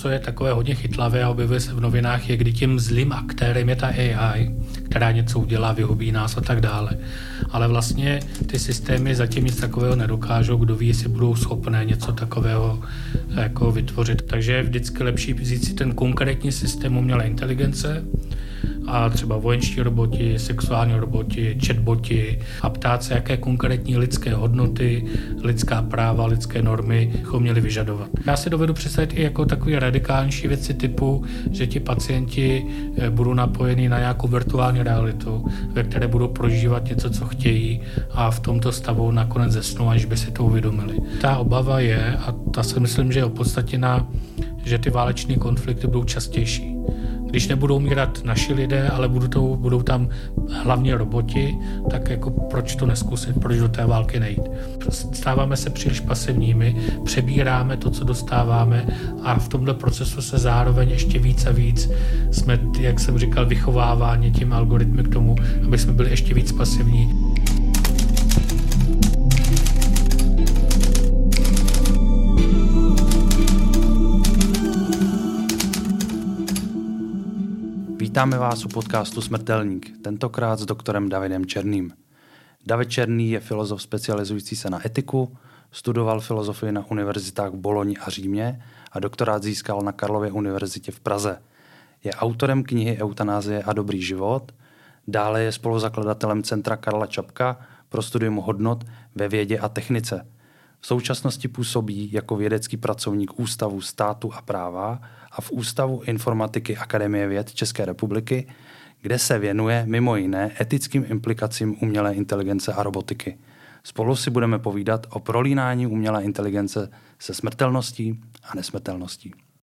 co je takové hodně chytlavé a objevuje se v novinách, je, kdy tím zlým aktérem je ta AI, která něco udělá, vyhubí nás a tak dále. Ale vlastně ty systémy zatím nic takového nedokážou, kdo ví, jestli budou schopné něco takového jako vytvořit. Takže je vždycky lepší vzít si ten konkrétní systém umělé inteligence a třeba vojenští roboti, sexuální roboti, chatboti a ptát se, jaké konkrétní lidské hodnoty, lidská práva, lidské normy bychom měli vyžadovat. Já si dovedu představit i jako takové radikálnější věci typu, že ti pacienti budou napojeni na nějakou virtuální realitu, ve které budou prožívat něco, co chtějí a v tomto stavu nakonec zesnou, až by si to uvědomili. Ta obava je, a ta si myslím, že je opodstatněná, že ty váleční konflikty budou častější. Když nebudou umírat naši lidé, ale budou tam hlavně roboti, tak jako proč to neskusit, proč do té války nejít. Stáváme se příliš pasivními, přebíráme to, co dostáváme a v tomto procesu se zároveň ještě víc a víc jsme, jak jsem říkal, vychováváni tím algoritmy k tomu, aby jsme byli ještě víc pasivní. Vítáme vás u podcastu Smrtelník, tentokrát s doktorem Davidem Černým. David Černý je filozof specializující se na etiku, studoval filozofii na univerzitách v Boloni a Římě a doktorát získal na Karlově univerzitě v Praze. Je autorem knihy Eutanázie a dobrý život, dále je spoluzakladatelem Centra Karla Čapka pro studium hodnot ve vědě a technice. V současnosti působí jako vědecký pracovník Ústavu státu a práva a v Ústavu informatiky Akademie věd České republiky, kde se věnuje mimo jiné etickým implikacím umělé inteligence a robotiky. Spolu si budeme povídat o prolínání umělé inteligence se smrtelností a nesmrtelností.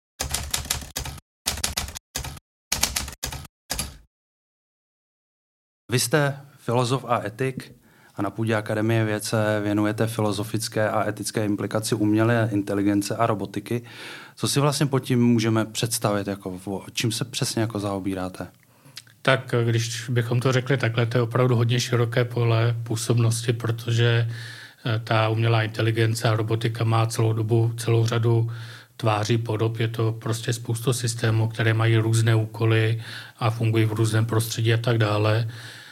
Vy jste filozof a etik a na půdě Akademie věd se věnujete filozofické a etické implikaci umělé inteligence a robotiky. Co si vlastně pod tím můžeme představit? Čím se přesně zaobíráte? Tak když bychom to řekli takhle, to je opravdu hodně široké pole působnosti, protože ta umělá inteligence a robotika má celou řadu tváří, podob. Je to prostě spoustu systémů, které mají různé úkoly a fungují v různém prostředí a tak dále.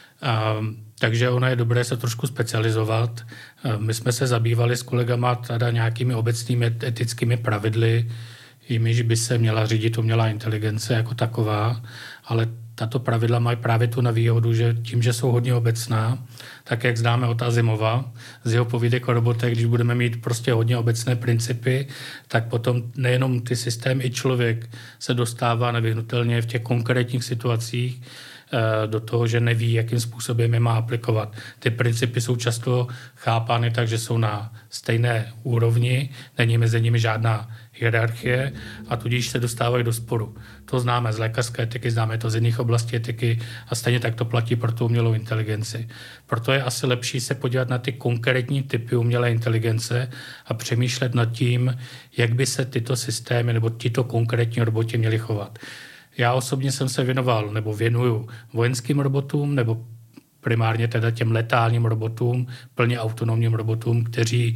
Takže ono je dobré se trošku specializovat. My jsme se zabývali s kolegama teda nějakými obecnými etickými pravidly, jimiž by se měla řídit umělá inteligence jako taková, ale tato pravidla mají právě tu nevýhodu, že tím, že jsou hodně obecná, tak jak známe od Asimova z jeho povídek o robotech, když budeme mít prostě hodně obecné principy, tak potom nejenom ty systém, i člověk se dostává nevyhnutelně v těch konkrétních situacích do toho, že neví, jakým způsobem je má aplikovat. Ty principy jsou často chápány tak, že jsou na stejné úrovni, není mezi nimi žádná hierarchie a tudíž se dostávají do sporu. To známe z lékařské etiky, známe to z jiných oblastí etiky a stejně tak to platí pro tu umělou inteligenci. Proto je asi lepší se podívat na ty konkrétní typy umělé inteligence a přemýšlet nad tím, jak by se tyto systémy nebo tyto konkrétní roboti měly chovat. Já osobně jsem se věnoval nebo věnuju vojenským robotům nebo primárně teda těm letálním robotům, plně autonomním robotům, kteří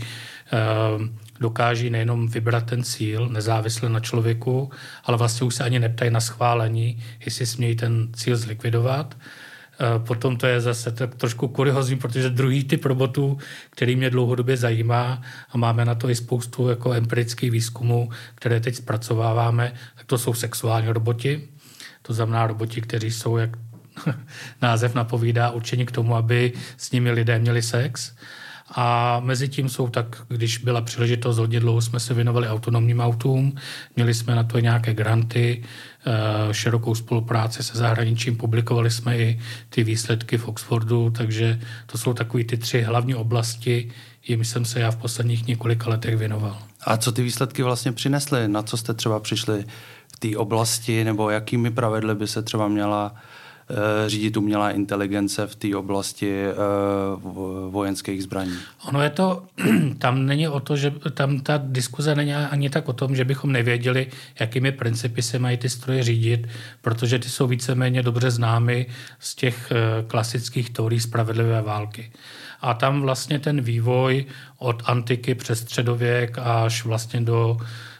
dokáží nejenom vybrat ten cíl nezávisle na člověku, ale vlastně už se ani neptají na schválení, jestli smějí ten cíl zlikvidovat. Potom to je zase trošku kuriózní, protože druhý typ robotů, který mě dlouhodobě zajímá a máme na to i spoustu jako empirických výzkumů, které teď zpracováváme, tak to jsou sexuální roboti. To znamená roboti, kteří jsou, jak název napovídá, určeni k tomu, aby s nimi lidé měli sex. A mezi tím jsou tak, když byla příležitost, hodně dlouho jsme se věnovali autonomním autům, měli jsme na to nějaké granty, širokou spolupráci se zahraničím, publikovali jsme i ty výsledky v Oxfordu, takže to jsou takový ty 3 hlavní oblasti, jim jsem se já v posledních několika letech věnoval. A co ty výsledky vlastně přinesly? Na co jste třeba přišli v té oblasti, nebo jakými pravidly by se třeba měla řídit umělá inteligence v té oblasti vojenských zbraní? Ono je to, tam není o to, že tam ta diskuze není ani tak o tom, že bychom nevěděli, jakými principy se mají ty stroje řídit, protože ty jsou víceméně dobře známy z těch klasických teorií spravedlivé války. A tam vlastně ten vývoj od antiky přes středověk až vlastně do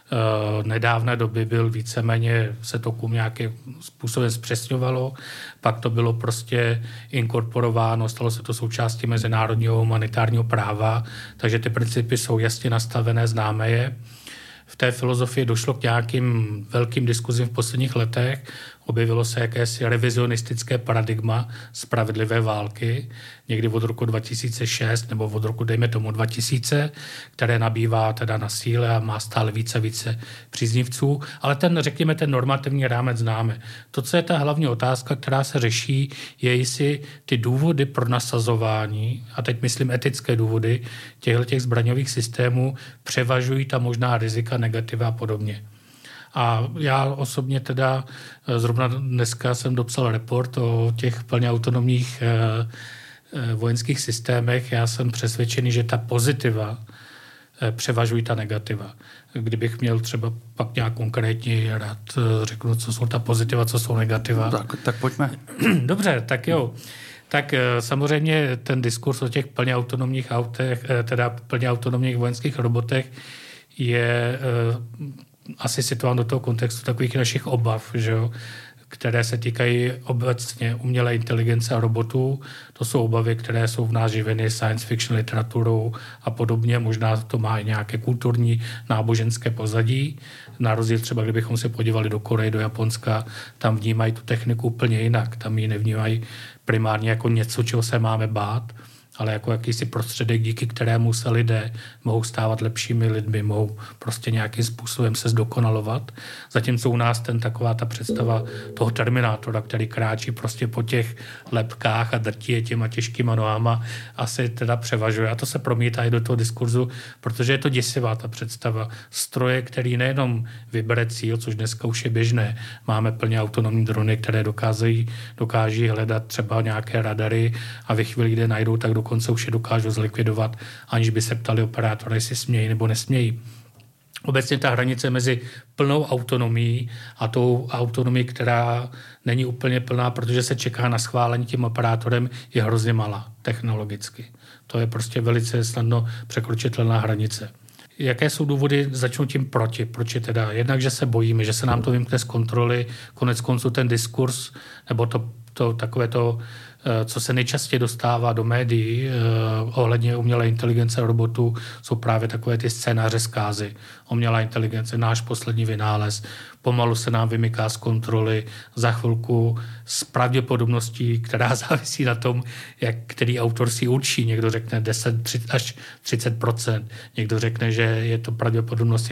nedávné doby byl víceméně, se to nějakým způsobem zpřesňovalo, pak to bylo prostě inkorporováno, stalo se to součástí mezinárodního humanitárního práva, takže ty principy jsou jasně nastavené, známe je. V té filozofii došlo k nějakým velkým diskuzím v posledních letech. Objevilo se jakési revizionistické paradigma spravedlivé války, někdy od roku 2006 nebo od roku, dejme tomu, 2000, které nabývá teda na síle a má stále více a více příznivců. Ale řekněme, ten normativní rámec známe. To, co je ta hlavní otázka, která se řeší, je, jestli ty důvody pro nasazování, a teď myslím etické důvody, těch zbraňových systémů převažují ta možná rizika, negativa a podobně. A já osobně teda zrovna dneska jsem dopsal report o těch plně autonomních vojenských systémech. Já jsem přesvědčený, že ta pozitiva převažují ta negativa. Kdybych měl třeba pak nějak konkrétně rád řeknu, co jsou ta pozitiva, co jsou negativa. Tak pojďme. Dobře, tak jo. Tak samozřejmě ten diskurs o těch plně autonomních autech, teda plně autonomních vojenských robotech je asi situován do toho kontextu takových našich obav, že jo, které se týkají obecně umělé inteligence a robotů. To jsou obavy, které jsou v nás živeny science fiction literaturou a podobně. Možná to má i nějaké kulturní, náboženské pozadí. Na rozdíl třeba, kdybychom se podívali do Koreje, do Japonska, tam vnímají tu techniku úplně jinak. Tam ji nevnímají primárně jako něco, čeho se máme bát, ale jako jakýsi prostředek, díky kterému se lidé mohou stávat lepšími lidmi, mohou prostě nějakým způsobem se zdokonalovat. Zatímco u nás taková ta představa toho terminátora, který kráčí prostě po těch lepkách a drtí je těma těžkýma nohama, asi teda převažuje. A to se promítá i do toho diskurzu, protože je to děsivá ta představa. Stroje, který nejenom vybere cíl, což dneska už je běžné. Máme plně autonomní drony, které dokáží hledat třeba nějaké radary a ve chvíli, kde najdou, tak dokonce už je dokážou zlikvidovat, aniž by se ptali operátora, jestli smějí nebo nesmějí. Obecně ta hranice mezi plnou autonomií a tou autonomií, která není úplně plná, protože se čeká na schválení tím operátorem, je hrozně malá technologicky. To je prostě velice snadno překročitelná hranice. Jaké jsou důvody? Začnu tím proti. Proč je teda? Jednak, že se bojíme, že se nám to vymkne z kontroly, konec konců ten diskurs, nebo takové to, co se nejčastěji dostává do médií ohledně umělé inteligence a robotů, jsou právě takové ty scénáře zkázy. Umělá inteligence, náš poslední vynález, pomalu se nám vymyká z kontroly, za chvilku s pravděpodobností, která závisí na tom, který autor si určí. Někdo řekne 10 až 30%, někdo řekne, že je to pravděpodobnost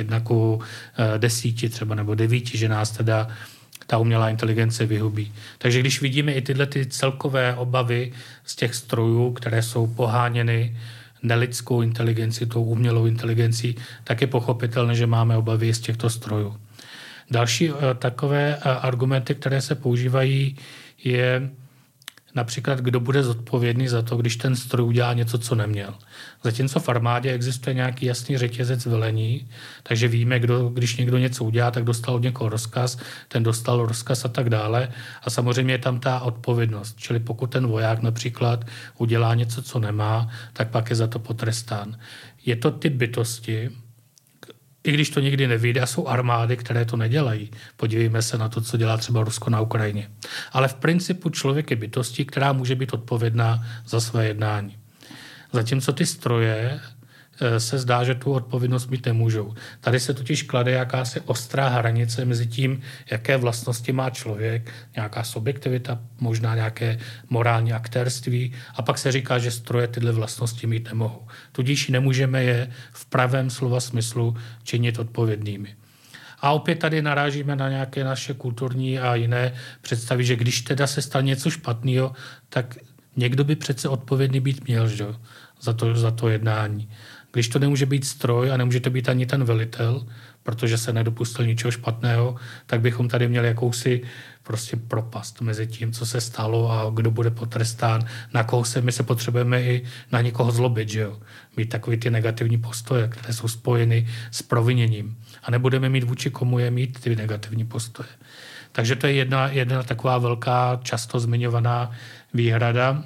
1:10 třeba nebo 9, že nás teda ta umělá inteligence vyhubí. Takže když vidíme i tyhle ty celkové obavy z těch strojů, které jsou poháněny nelidskou inteligenci, tou umělou inteligencí, tak je pochopitelné, že máme obavy z těchto strojů. Další takové argumenty, které se používají, je například, kdo bude zodpovědný za to, když ten stroj udělá něco, co neměl. Zatímco v armádě existuje nějaký jasný řetězec velení, takže víme, když někdo něco udělá, tak dostal od někoho rozkaz, ten dostal rozkaz a tak dále. A samozřejmě je tam ta odpovědnost. Čili pokud ten voják například udělá něco, co nemá, tak pak je za to potrestán. Je to typ bytosti, i když to nikdy nevyjde, a jsou armády, které to nedělají. Podívejme se na to, co dělá třeba Rusko na Ukrajině. Ale v principu člověk je bytostí, která může být odpovědná za své jednání. Zatímco ty stroje se zdá, že tu odpovědnost mít nemůžou. Tady se totiž klade jakási ostrá hranice mezi tím, jaké vlastnosti má člověk, nějaká subjektivita, možná nějaké morální aktérství, a pak se říká, že stroje tyhle vlastnosti mít nemohou. Tudíž nemůžeme je v pravém slova smyslu činit odpovědnými. A opět tady narážíme na nějaké naše kulturní a jiné představy, že když teda se stane něco špatného, tak někdo by přece odpovědný být měl, že? Za to jednání. Když to nemůže být stroj a nemůže to být ani ten velitel, protože se nedopustil ničeho špatného, tak bychom tady měli jakousi prostě propast mezi tím, co se stalo a kdo bude potrestán, na koho my se potřebujeme i na někoho zlobit, že jo? Mít takový ty negativní postoje, které jsou spojeny s proviněním. A nebudeme mít vůči komu je mít ty negativní postoje. Takže to je jedna taková velká, často zmiňovaná výhrada.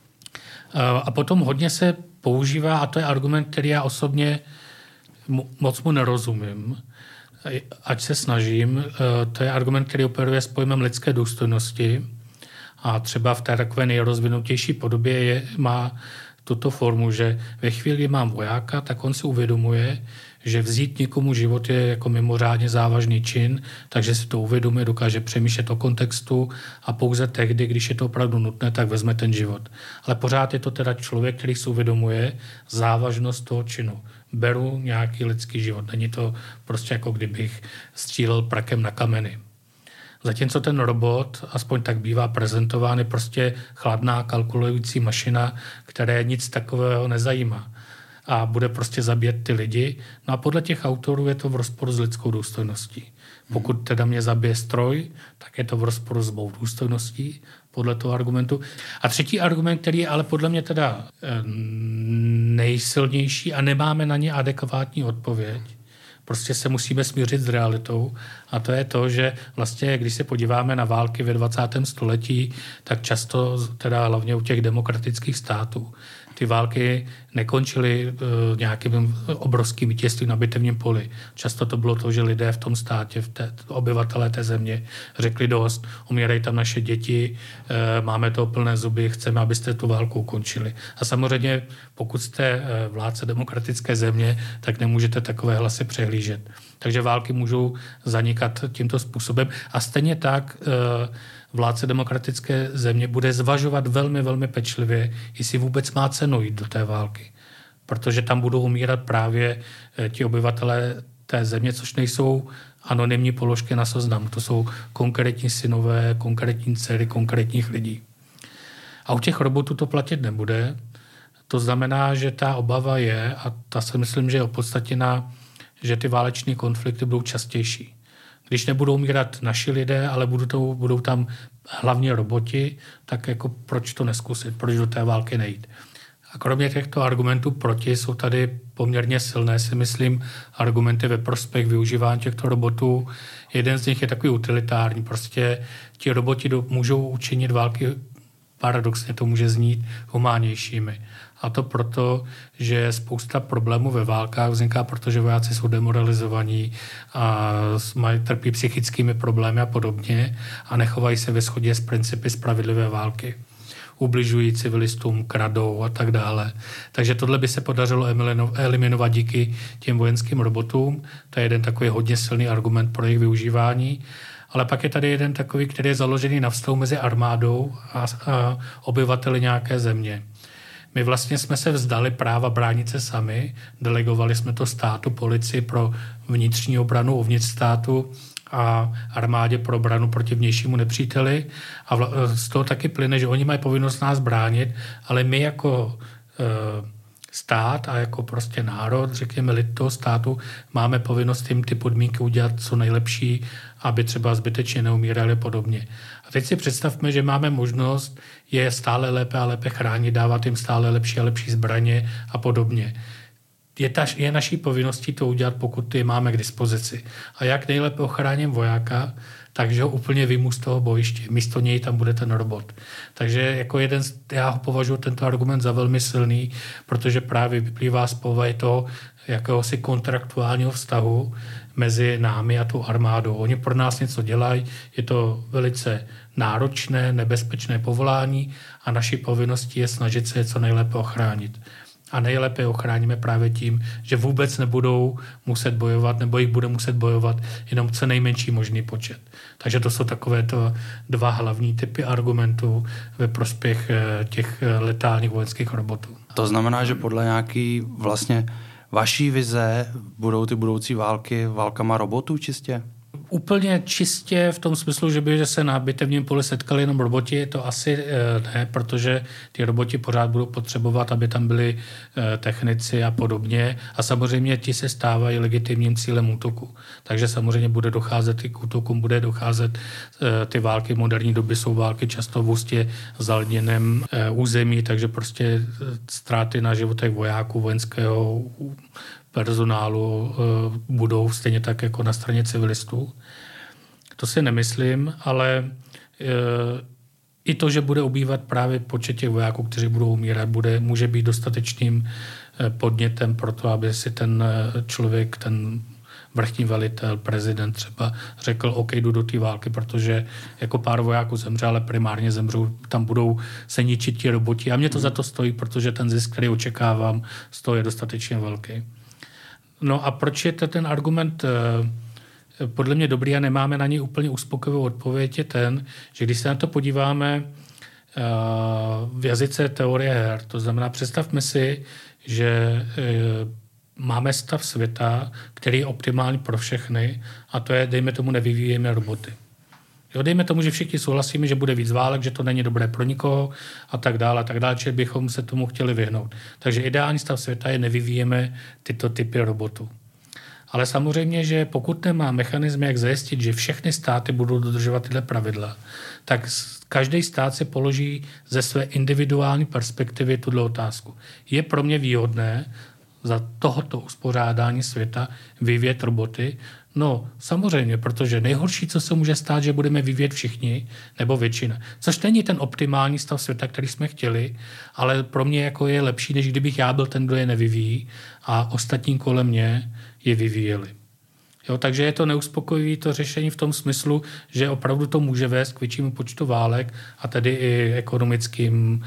A potom hodně se používá, a to je argument, který já osobně moc mu nerozumím, ať se snažím, to je argument, který operuje s pojmem lidské důstojnosti a třeba v té takové nejrozvinutější podobě má tuto formu, že ve chvíli, kdy mám vojáka, tak on si uvědomuje, že vzít někomu život je jako mimořádně závažný čin, takže si to uvědomuje, dokáže přemýšlet o kontextu a pouze tehdy, když je to opravdu nutné, tak vezme ten život. Ale pořád je to teda člověk, který si uvědomuje závažnost toho činu. Beru nějaký lidský život. Není to prostě jako kdybych střílel prakem na kameny. Zatímco ten robot, aspoň tak bývá prezentován, je prostě chladná kalkulující mašina, které nic takového nezajímá a bude prostě zabíjet ty lidi. No a podle těch autorů je to v rozporu s lidskou důstojností. Pokud teda mě zabije stroj, tak je to v rozporu s mou důstojností, podle toho argumentu. A třetí argument, který je ale podle mě teda nejsilnější a nemáme na ně adekvátní odpověď, prostě se musíme smířit s realitou a to je to, že vlastně, když se podíváme na války ve 20. století, tak často, teda hlavně u těch demokratických států, ty války nekončily nějakým obrovským vítězstvím na bitevním poli. Často to bylo to, že lidé v tom státě, obyvatelé té země řekli dost, umírají tam naše děti, máme toho plné zuby, chceme, abyste tu válku ukončili. A samozřejmě, pokud jste vládce demokratické země, tak nemůžete takové hlasy přehlížet. Takže války můžou zanikat tímto způsobem. A stejně tak vládce demokratické země bude zvažovat velmi, velmi pečlivě, jestli vůbec má cenu jít do té války. Protože tam budou umírat právě ti obyvatelé té země, což nejsou anonymní položky na seznamu. To jsou konkrétní synové, konkrétní dcery, konkrétních lidí. A u těch robotů to platit nebude. To znamená, že ta obava je, a ta si myslím, že je opodstatněná, že ty váleční konflikty budou častější. Když nebudou umírat naši lidé, ale budou tam hlavně roboti, tak jako proč to neskusit, proč do té války nejít. A kromě těchto argumentů proti jsou tady poměrně silné, si myslím, argumenty ve prospěch využívání těchto robotů. Jeden z nich je takový utilitární. Prostě ti roboti můžou učinit války, paradoxně to může znít, humánnějšími. A to proto, že spousta problémů ve válkách vzniká, protože vojáci jsou demoralizovaní a trpí psychickými problémy a podobně a nechovají se ve shodě s principy spravedlivé války. Ubližují civilistům, kradou a tak dále. Takže tohle by se podařilo eliminovat díky těm vojenským robotům. To je jeden takový hodně silný argument pro jejich využívání. Ale pak je tady jeden takový, který je založený na vztahu mezi armádou a obyvateli nějaké země. My vlastně jsme se vzdali práva bránit se sami, delegovali jsme to státu, policii pro vnitřní obranu uvnitř státu a armádě pro obranu proti vnějšímu nepříteli. A z toho taky plyne, že oni mají povinnost nás bránit, ale my jako stát a jako prostě národ, řekněme lid toho státu, máme povinnost jim ty podmínky udělat co nejlepší, aby třeba zbytečně neumírali podobně. A teď si představme, že máme možnost je stále lépe a lépe chránit, dávat jim stále lepší a lepší zbraně a podobně. Je naší povinností to udělat, pokud je máme k dispozici. A jak nejlépe ochráním vojáka, takže ho úplně vyjmu z toho bojiště. Místo něj tam bude ten robot. Takže jako já ho považuji tento argument za velmi silný, protože právě vyplývá z povahy toho jakéhosi kontraktuálního vztahu mezi námi a tou armádou. Oni pro nás něco dělají, je to velice náročné, nebezpečné povolání a naší povinností je snažit se je co nejlépe ochránit. A nejlépe ochráníme právě tím, že vůbec nebudou muset bojovat, nebo jich bude muset bojovat jenom co nejmenší možný počet. Takže to jsou takovéto dva hlavní typy argumentů ve prospěch těch letálních vojenských robotů. To znamená, že podle nějaký vlastně vaší vize budou ty budoucí války válkama robotů čistě? Úplně čistě v tom smyslu, že by se na bitevním poli setkali jenom roboti, to asi ne, protože ty roboti pořád budou potřebovat, aby tam byli technici a podobně. A samozřejmě ti se stávají legitimním cílem útoku. Takže samozřejmě bude docházet i k útokům, bude docházet ty války v moderní doby jsou války často v hustě zalidněném území, takže prostě ztráty na životech vojáků, vojenského personálu budou stejně tak jako na straně civilistů. To si nemyslím, ale i to, že bude ubývat právě počet těch vojáků, kteří budou umírat, může být dostatečným podnětem pro to, aby si ten člověk, ten vrchní velitel, prezident třeba řekl, OK, jdu do té války, protože jako pár vojáků zemře, ale primárně zemřou, tam budou se ničit ti roboti a mě to za to stojí, protože ten zisk, který očekávám, z toho je dostatečně velký. No a proč je to ten argument podle mě dobrý a nemáme na něj úplně uspokojivou odpověď, je ten, že když se na to podíváme v jazyce teorie her, to znamená, představme si, že máme stav světa, který je optimální pro všechny a to je, dejme tomu, nevyvíjeme roboty. Jo, dejme tomu, že všichni souhlasíme, že bude víc válek, že to není dobré pro nikoho a tak dále, že bychom se tomu chtěli vyhnout. Takže ideální stav světa je nevyvíjeme tyto typy robotů. Ale samozřejmě, že pokud nemá mechanismy, jak zajistit, že všechny státy budou dodržovat tyhle pravidla, tak každý stát si položí ze své individuální perspektivy tuhle otázku. Je pro mě výhodné za tohoto uspořádání světa vyvíjet roboty? No, samozřejmě, protože nejhorší, co se může stát, že budeme vyvíjet všichni, nebo většina. Což není ten optimální stav světa, který jsme chtěli, ale pro mě jako je lepší, než kdybych já byl ten, kdo je nevyvíjí a ostatní kolem mě je vyvíjeli. Jo, takže je to neuspokojivé to řešení v tom smyslu, že opravdu to může vést k většímu počtu válek a tedy i ekonomickým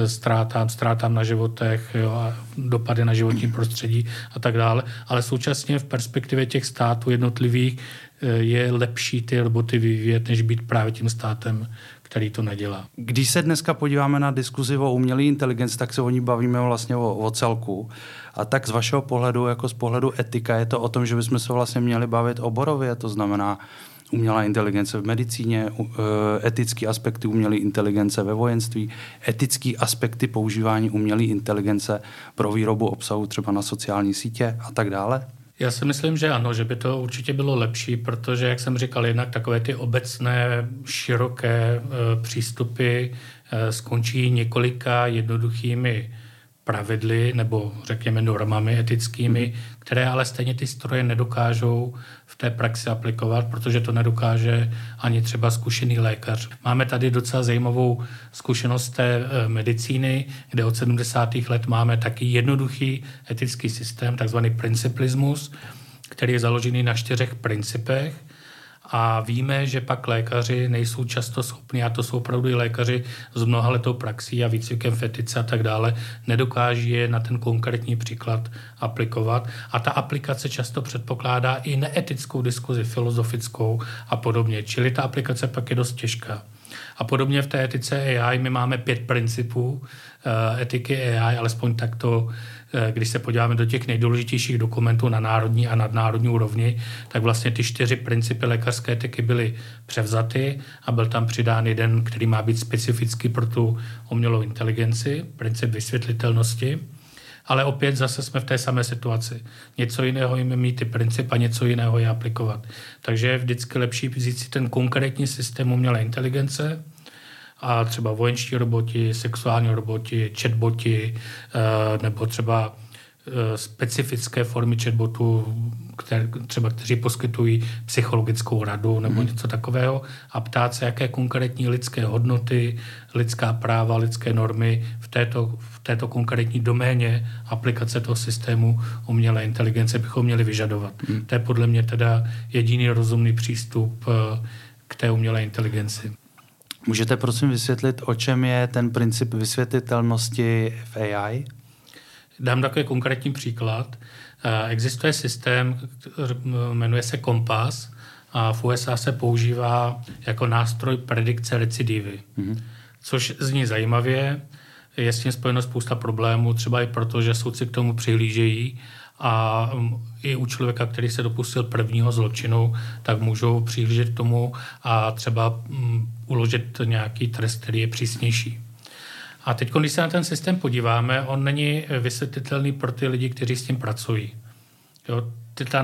ztrátám na životech, jo, a dopady na životní prostředí a tak dále. Ale současně v perspektivě těch států jednotlivých je lepší ty roboty vyvíjet, než být právě tím státem, který to nedělá. Když se dneska podíváme na diskuzi o umělé inteligenci, tak se o ní bavíme vlastně o celku. A tak z vašeho pohledu, jako z pohledu etika, je to o tom, že bychom se vlastně měli bavit oborově, to znamená umělá inteligence v medicíně, etické aspekty umělé inteligence ve vojenství, etické aspekty používání umělé inteligence pro výrobu obsahu třeba na sociální sítě a tak dále? Já si myslím, že ano, že by to určitě bylo lepší, protože, jak jsem říkal, jednak takové ty obecné, široké přístupy skončí několika jednoduchými pravidly nebo řekněme normami etickými, které ale stejně ty stroje nedokážou v té praxi aplikovat, protože to nedokáže ani třeba zkušený lékař. Máme tady docela zajímavou zkušenost té medicíny, kde od 70. let máme taky jednoduchý etický systém, takzvaný principlismus, který je založený na 4 principech. A víme, že pak lékaři nejsou často schopni, a to jsou opravdu i lékaři s mnohaletou praxí a výcvikem v etice a tak dále, nedokáží je na ten konkrétní příklad aplikovat. A ta aplikace často předpokládá i neetickou diskuzi, filozofickou a podobně. Čili ta aplikace pak je dost těžká. A podobně v té etice AI my máme 5 principů etiky AI, alespoň takto, když se podíváme do těch nejdůležitějších dokumentů na národní a nadnárodní úrovni, tak vlastně ty 4 principy lékařské etiky byly převzaty a byl tam přidán jeden, který má být specifický pro tu umělou inteligenci, princip vysvětlitelnosti. Ale opět zase jsme v té samé situaci. Něco jiného jim mít ty princip a něco jiného je aplikovat. Takže je vždycky lepší vzít si ten konkrétní systém umělé inteligence a třeba vojenští roboti, sexuální roboti, chatboti nebo třeba specifické formy chatbotů, kteří poskytují psychologickou radu nebo něco takového a ptát se, jaké konkrétní lidské hodnoty, lidská práva, lidské normy v této konkrétní doméně aplikace toho systému umělé inteligence bychom měli vyžadovat. To je podle mě teda jediný rozumný přístup k té umělé inteligenci. Můžete prosím vysvětlit, o čem je ten princip vysvětlitelnosti v AI? Dám takový konkrétní příklad. Existuje systém, jmenuje se Kompas a v USA se používá jako nástroj predikce recidivy, což zní zajímavě. Je s tím spojeno spousta problémů, třeba i proto, že soudci k tomu přihlížejí a i u člověka, který se dopustil prvního zločinu, tak můžou přihlížet k tomu a třeba uložit nějaký trest, který je přísnější. A teď, když se na ten systém podíváme, on není vysvětlitelný pro ty lidi, kteří s tím pracují. Jo, ta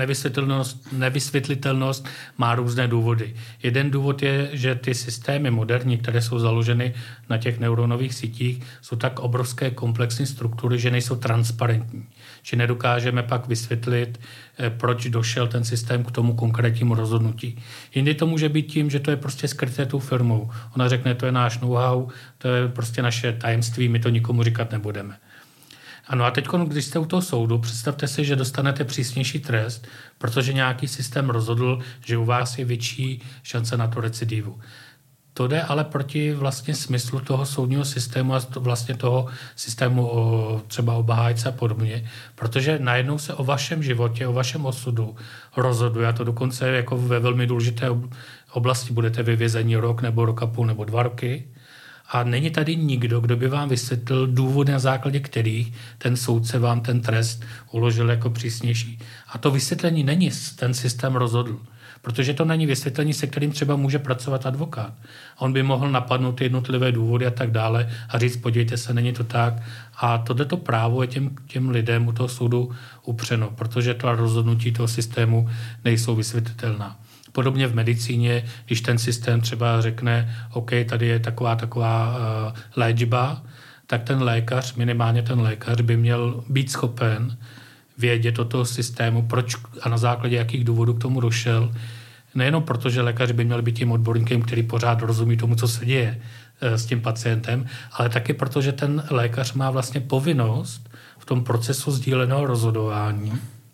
nevysvětlitelnost má různé důvody. Jeden důvod je, že ty systémy moderní, které jsou založeny na těch neuronových sítích, jsou tak obrovské komplexní struktury, že nejsou transparentní. Že nedokážeme pak vysvětlit, proč došel ten systém k tomu konkrétnímu rozhodnutí. Jindy to může být tím, že to je prostě skryté tou firmou. Ona řekne, to je náš know-how, to je prostě naše tajemství, my to nikomu říkat nebudeme. Ano a teď, když jste u toho soudu, představte si, že dostanete přísnější trest, protože nějaký systém rozhodl, že u vás je větší šance na tu recidivu. To jde ale proti vlastně smyslu toho soudního systému a vlastně toho systému třeba obhájce a podobně, protože najednou se o vašem životě, o vašem osudu rozhoduje a to dokonce jako ve velmi důležité oblasti budete vyvězeni rok nebo rok a půl nebo 2 roky a není tady nikdo, kdo by vám vysvětlil důvody, na základě kterých ten soudce vám ten trest uložil jako přísnější. A to vysvětlení není ten systém rozhodl. Protože to není vysvětlení, se kterým třeba může pracovat advokát. On by mohl napadnout jednotlivé důvody a tak dále a říct, podívejte se, není to tak. A tohleto právo je těm lidem u toho soudu upřeno, protože to rozhodnutí toho systému nejsou vysvětlitelná. Podobně v medicíně, když ten systém třeba řekne, OK, tady je taková léčba, tak ten lékař, minimálně ten lékař by měl být schopen vědět o toho systému, proč a na základě jakých důvodů k tomu došel. Nejenom proto, že lékař by měl být tím odborníkem, který pořád rozumí tomu, co se děje s tím pacientem, ale taky proto, že ten lékař má vlastně povinnost v tom procesu sdíleného rozhodování,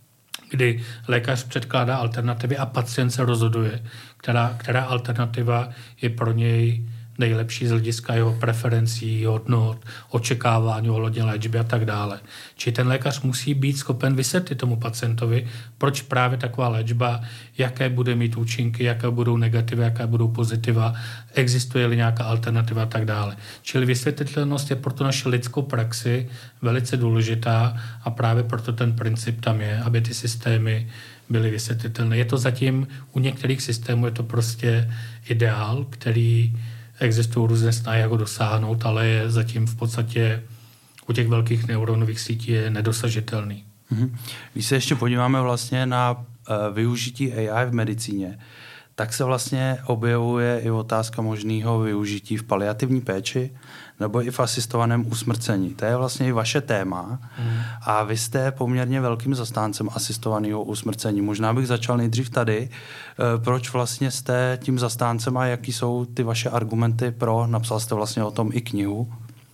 kdy lékař předkládá alternativy a pacient se rozhoduje, která alternativa je pro něj nejlepší z hlediska jeho preferencí, hodnot, očekávání ohledně léčby a tak dále. Či ten lékař musí být schopen vysvětlit tomu pacientovi, proč právě taková léčba, jaké bude mít účinky, jaké budou negativy, jaké budou pozitiva, existuje-li nějaká alternativa a tak dále. Čili vysvětlitelnost je pro tu naši lidskou praxi velice důležitá a právě proto ten princip tam je, aby ty systémy byly vysvětlitelné. Je to zatím, u některých systémů je to prostě ideál, který existují různé snahy, jak ho dosáhnout, ale je zatím v podstatě u těch velkých neuronových sítí je nedosažitelný. Když se ještě podíváme vlastně na využití AI v medicíně, tak se vlastně objevuje i otázka možného využití v paliativní péči nebo i v asistovaném usmrcení. To je vlastně i vaše téma a vy jste poměrně velkým zastáncem asistovaného usmrcení. Možná bych začal nejdřív tady. Proč vlastně jste tím zastáncem a jaký jsou ty vaše argumenty pro? Napsal jste vlastně o tom i knihu.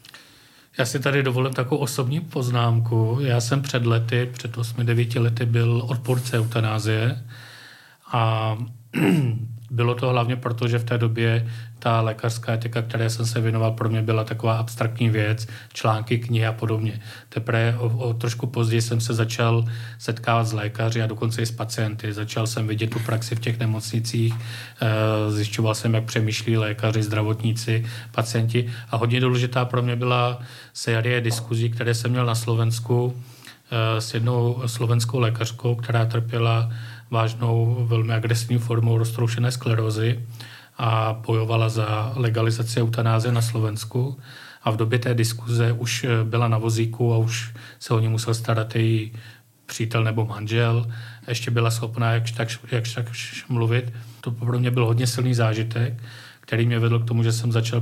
Já si tady dovolím takovou osobní poznámku. Já jsem před 8-9 lety byl odpůrce eutanázie a bylo to hlavně proto, že v té době ta lékařská etika, které jsem se věnoval, pro mě byla taková abstraktní věc, články, knihy a podobně. Teprve o trošku později jsem se začal setkávat s lékaři a dokonce i s pacienty. Začal jsem vidět tu praxi v těch nemocnicích, zjišťoval jsem, jak přemýšlí lékaři, zdravotníci, pacienti a hodně důležitá pro mě byla série diskuzí, které jsem měl na Slovensku s jednou slovenskou lékařkou, která trpěla vážnou, velmi agresivní formou roztroušené sklerózy a bojovala za legalizaci eutanázie na Slovensku. A v době té diskuze už byla na vozíku a už se o ní musel starat její přítel nebo manžel. Ještě byla schopná jak tak mluvit. To pro mě byl hodně silný zážitek, který mě vedl k tomu, že jsem začal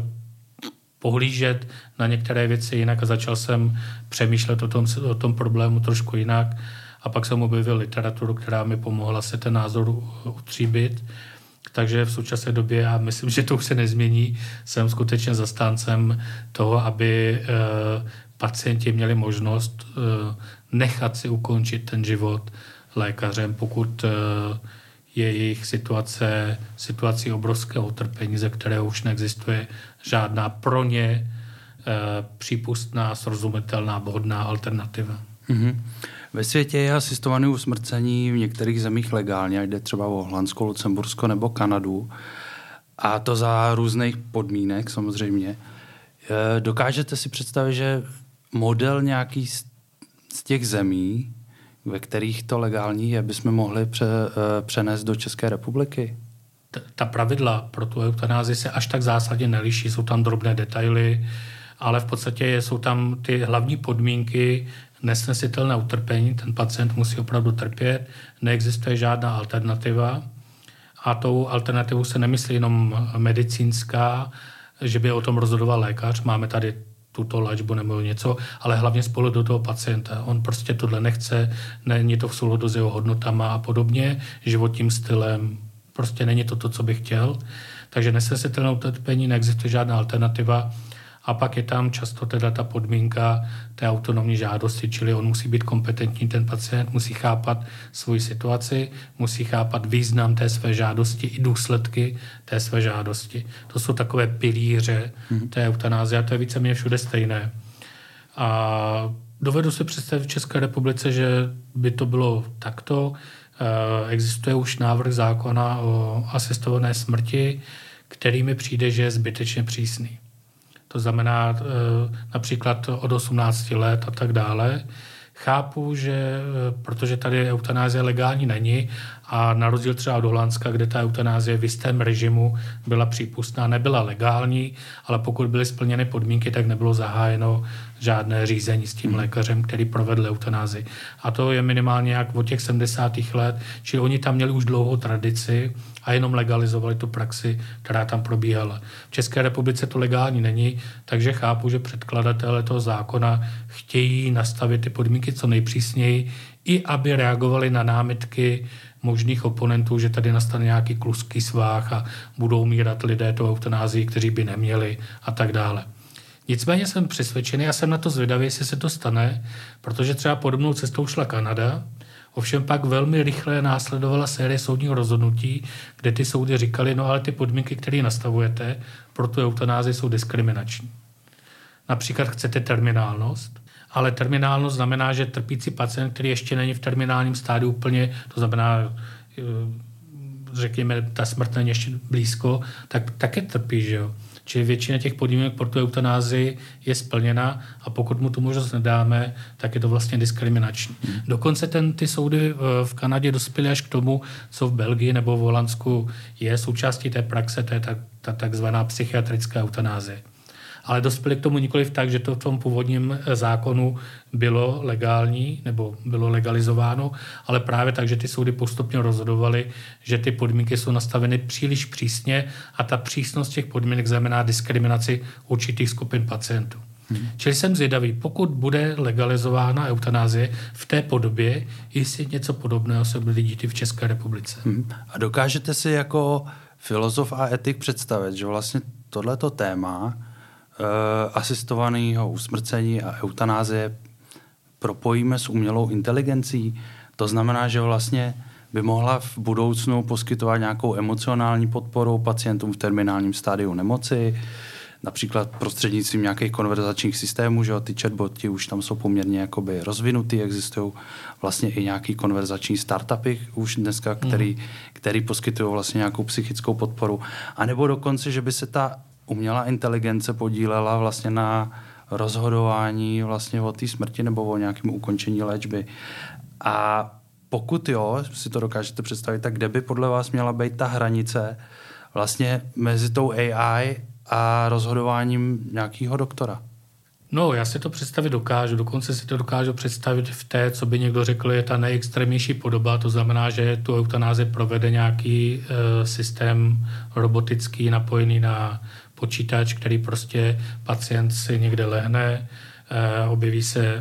pohlížet na některé věci jinak a začal jsem přemýšlet o tom problému trošku jinak. A pak jsem objevil literaturu, která mi pomohla se ten názor utříbit. Takže v současné době, a myslím, že to už se nezmění, jsem skutečně zastáncem toho, aby pacienti měli možnost nechat si ukončit ten život lékařem, pokud je jejich situací obrovského utrpení, ze kterého už neexistuje žádná pro ně přípustná, srozumitelná, vhodná alternativa. Mm-hmm. Ve světě je asistované usmrcení v některých zemích legálně, jde třeba o Holandsko, Lucembursko nebo Kanadu. A to za různých podmínek samozřejmě. Dokážete si představit, že model nějaký z těch zemí, ve kterých to legální je, bychom mohli přenést do České republiky? Ta pravidla pro tu eutanázii se až tak zásadně neliší. Jsou tam drobné detaily, ale v podstatě jsou tam ty hlavní podmínky nesnesitelné utrpení. Ten pacient musí opravdu trpět, neexistuje žádná alternativa. A tou alternativou se nemyslí jenom medicínská, že by o tom rozhodoval lékař, máme tady tuto léčbu nebo něco, ale hlavně z pohledu toho pacienta. On prostě tohle nechce, není to v souladu s jeho hodnotama a podobně, životním stylem, prostě není to, co by chtěl. Takže nesnesitelné utrpení, neexistuje žádná alternativa A pak je tam často teda ta podmínka té autonomní žádosti, čili on musí být kompetentní, ten pacient musí chápat svoji situaci, musí chápat význam té své žádosti i důsledky té své žádosti. To jsou takové pilíře té eutanázie a to je víceméně všude stejné. A dovedu si představit v České republice, že by to bylo takto. Existuje už návrh zákona o asistované smrti, který mi přijde, že je zbytečně přísný. To znamená například od 18 let a tak dále. Chápu, že protože tady eutanázie legální není a na rozdíl třeba od Holandska, kde ta eutanázie v jistém režimu byla přípustná, nebyla legální, ale pokud byly splněny podmínky, tak nebylo zahájeno žádné řízení s tím lékařem, který provedl eutanázii. A to je minimálně jak od těch 70. let, čili oni tam měli už dlouhou tradici a jenom legalizovali tu praxi, která tam probíhala. V České republice to legální není, takže chápu, že předkladatelé toho zákona chtějí nastavit ty podmínky co nejpřísněji, i aby reagovali na námitky možných oponentů, že tady nastane nějaký kluský svách a budou umírat lidé tou eutanázii, kteří by neměli a tak dále. Nicméně jsem přesvědčený, já jsem na to zvědavý, jestli se to stane, protože třeba podobnou cestou šla Kanada, ovšem pak velmi rychle následovala série soudních rozhodnutí, kde ty soudy říkali, no ale ty podmínky, které nastavujete pro tu eutanázii, jsou diskriminační. Například chcete terminálnost, ale terminálnost znamená, že trpící pacient, který ještě není v terminálním stádiu úplně, to znamená, řekněme, ta smrt není ještě blízko, tak také trpí, že jo. Čili většina těch podmínek pro tu eutanázii je splněna a pokud mu tu možnost nedáme, tak je to vlastně diskriminační. Dokonce ty soudy v Kanadě dospěly až k tomu, co v Belgii nebo v Holandsku je součástí té praxe, to je ta takzvaná psychiatrická eutanázie. Ale dospěli k tomu nikoliv tak, že to v tom původním zákonu bylo legální nebo bylo legalizováno, ale právě tak, že ty soudy postupně rozhodovaly, že ty podmínky jsou nastaveny příliš přísně a ta přísnost těch podmínek znamená diskriminaci určitých skupin pacientů. Čili jsem zvědavý, pokud bude legalizována eutanázie v té podobě, jestli něco podobného se bude dít i v České republice. A dokážete si jako filozof a etik představit, že vlastně tohleto téma asistovaného usmrcení a eutanázie propojíme s umělou inteligencí. To znamená, že vlastně by mohla v budoucnu poskytovat nějakou emocionální podporu pacientům v terminálním stádiu nemoci, například prostřednictvím nějakých konverzačních systémů, že ty chatboty už tam jsou poměrně jakoby rozvinutý, existují vlastně i nějaký konverzační startupy už dneska, který poskytují vlastně nějakou psychickou podporu. A nebo dokonce, že by se ta umělá inteligence podílela vlastně na rozhodování vlastně o té smrti nebo o nějakém ukončení léčby. A pokud jo, si to dokážete představit, tak kde by podle vás měla být ta hranice vlastně mezi tou AI a rozhodováním nějakého doktora? No, já si to představit dokážu. Dokonce si to dokážu představit v té, co by někdo řekl, je ta nejextrémnější podoba. To znamená, že tu eutanázii provede nějaký systém robotický napojený na počítač, který prostě pacient si někde lehne, objeví se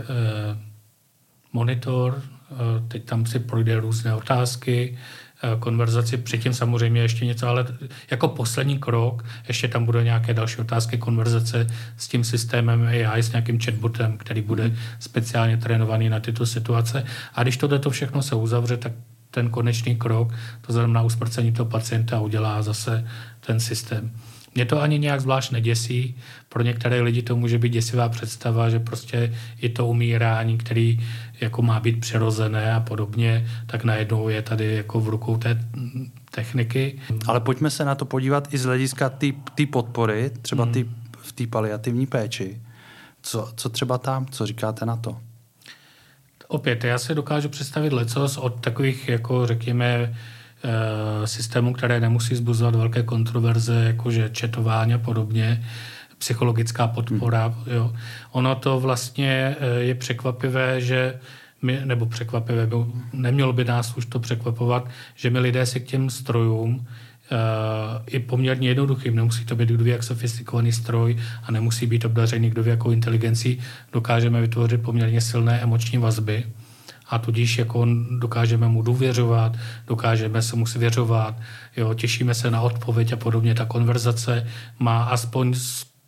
monitor, teď tam si projde různé otázky, konverzaci, předtím samozřejmě ještě něco, ale jako poslední krok ještě tam bude nějaké další otázky, konverzace s tím systémem AI, s nějakým chatbotem, který bude speciálně trénovaný na tyto situace. A když tohleto všechno se uzavře, tak ten konečný krok, to znamená usmrcení toho pacienta, udělá zase ten systém. Mě to ani nějak zvlášť neděsí. Pro některé lidi to může být děsivá představa, že prostě je to umírání, který jako má být přirozené a podobně, tak najednou je tady jako v rukou té techniky. Ale pojďme se na to podívat i z hlediska té podpory, třeba v té paliativní péči. Co třeba tam? Co říkáte na to? Opět, já si dokážu představit lecos od takových, jako řekněme, systémů, které nemusí zbuzovat velké kontroverze, jakože chatování a podobně, psychologická podpora. Jo. Ono to vlastně je překvapivé, že nebo překvapivé, nemělo by nás už to překvapovat, že my lidé si k těm strojům i poměrně jednoduchým, nemusí to být kdo ví jak sofistikovaný stroj a nemusí být obdařený kdo ví jakou inteligencí, dokážeme vytvořit poměrně silné emoční vazby. A tudíž jako dokážeme mu důvěřovat, dokážeme se mu svěřovat, jo, těšíme se na odpověď a podobně. Ta konverzace má aspoň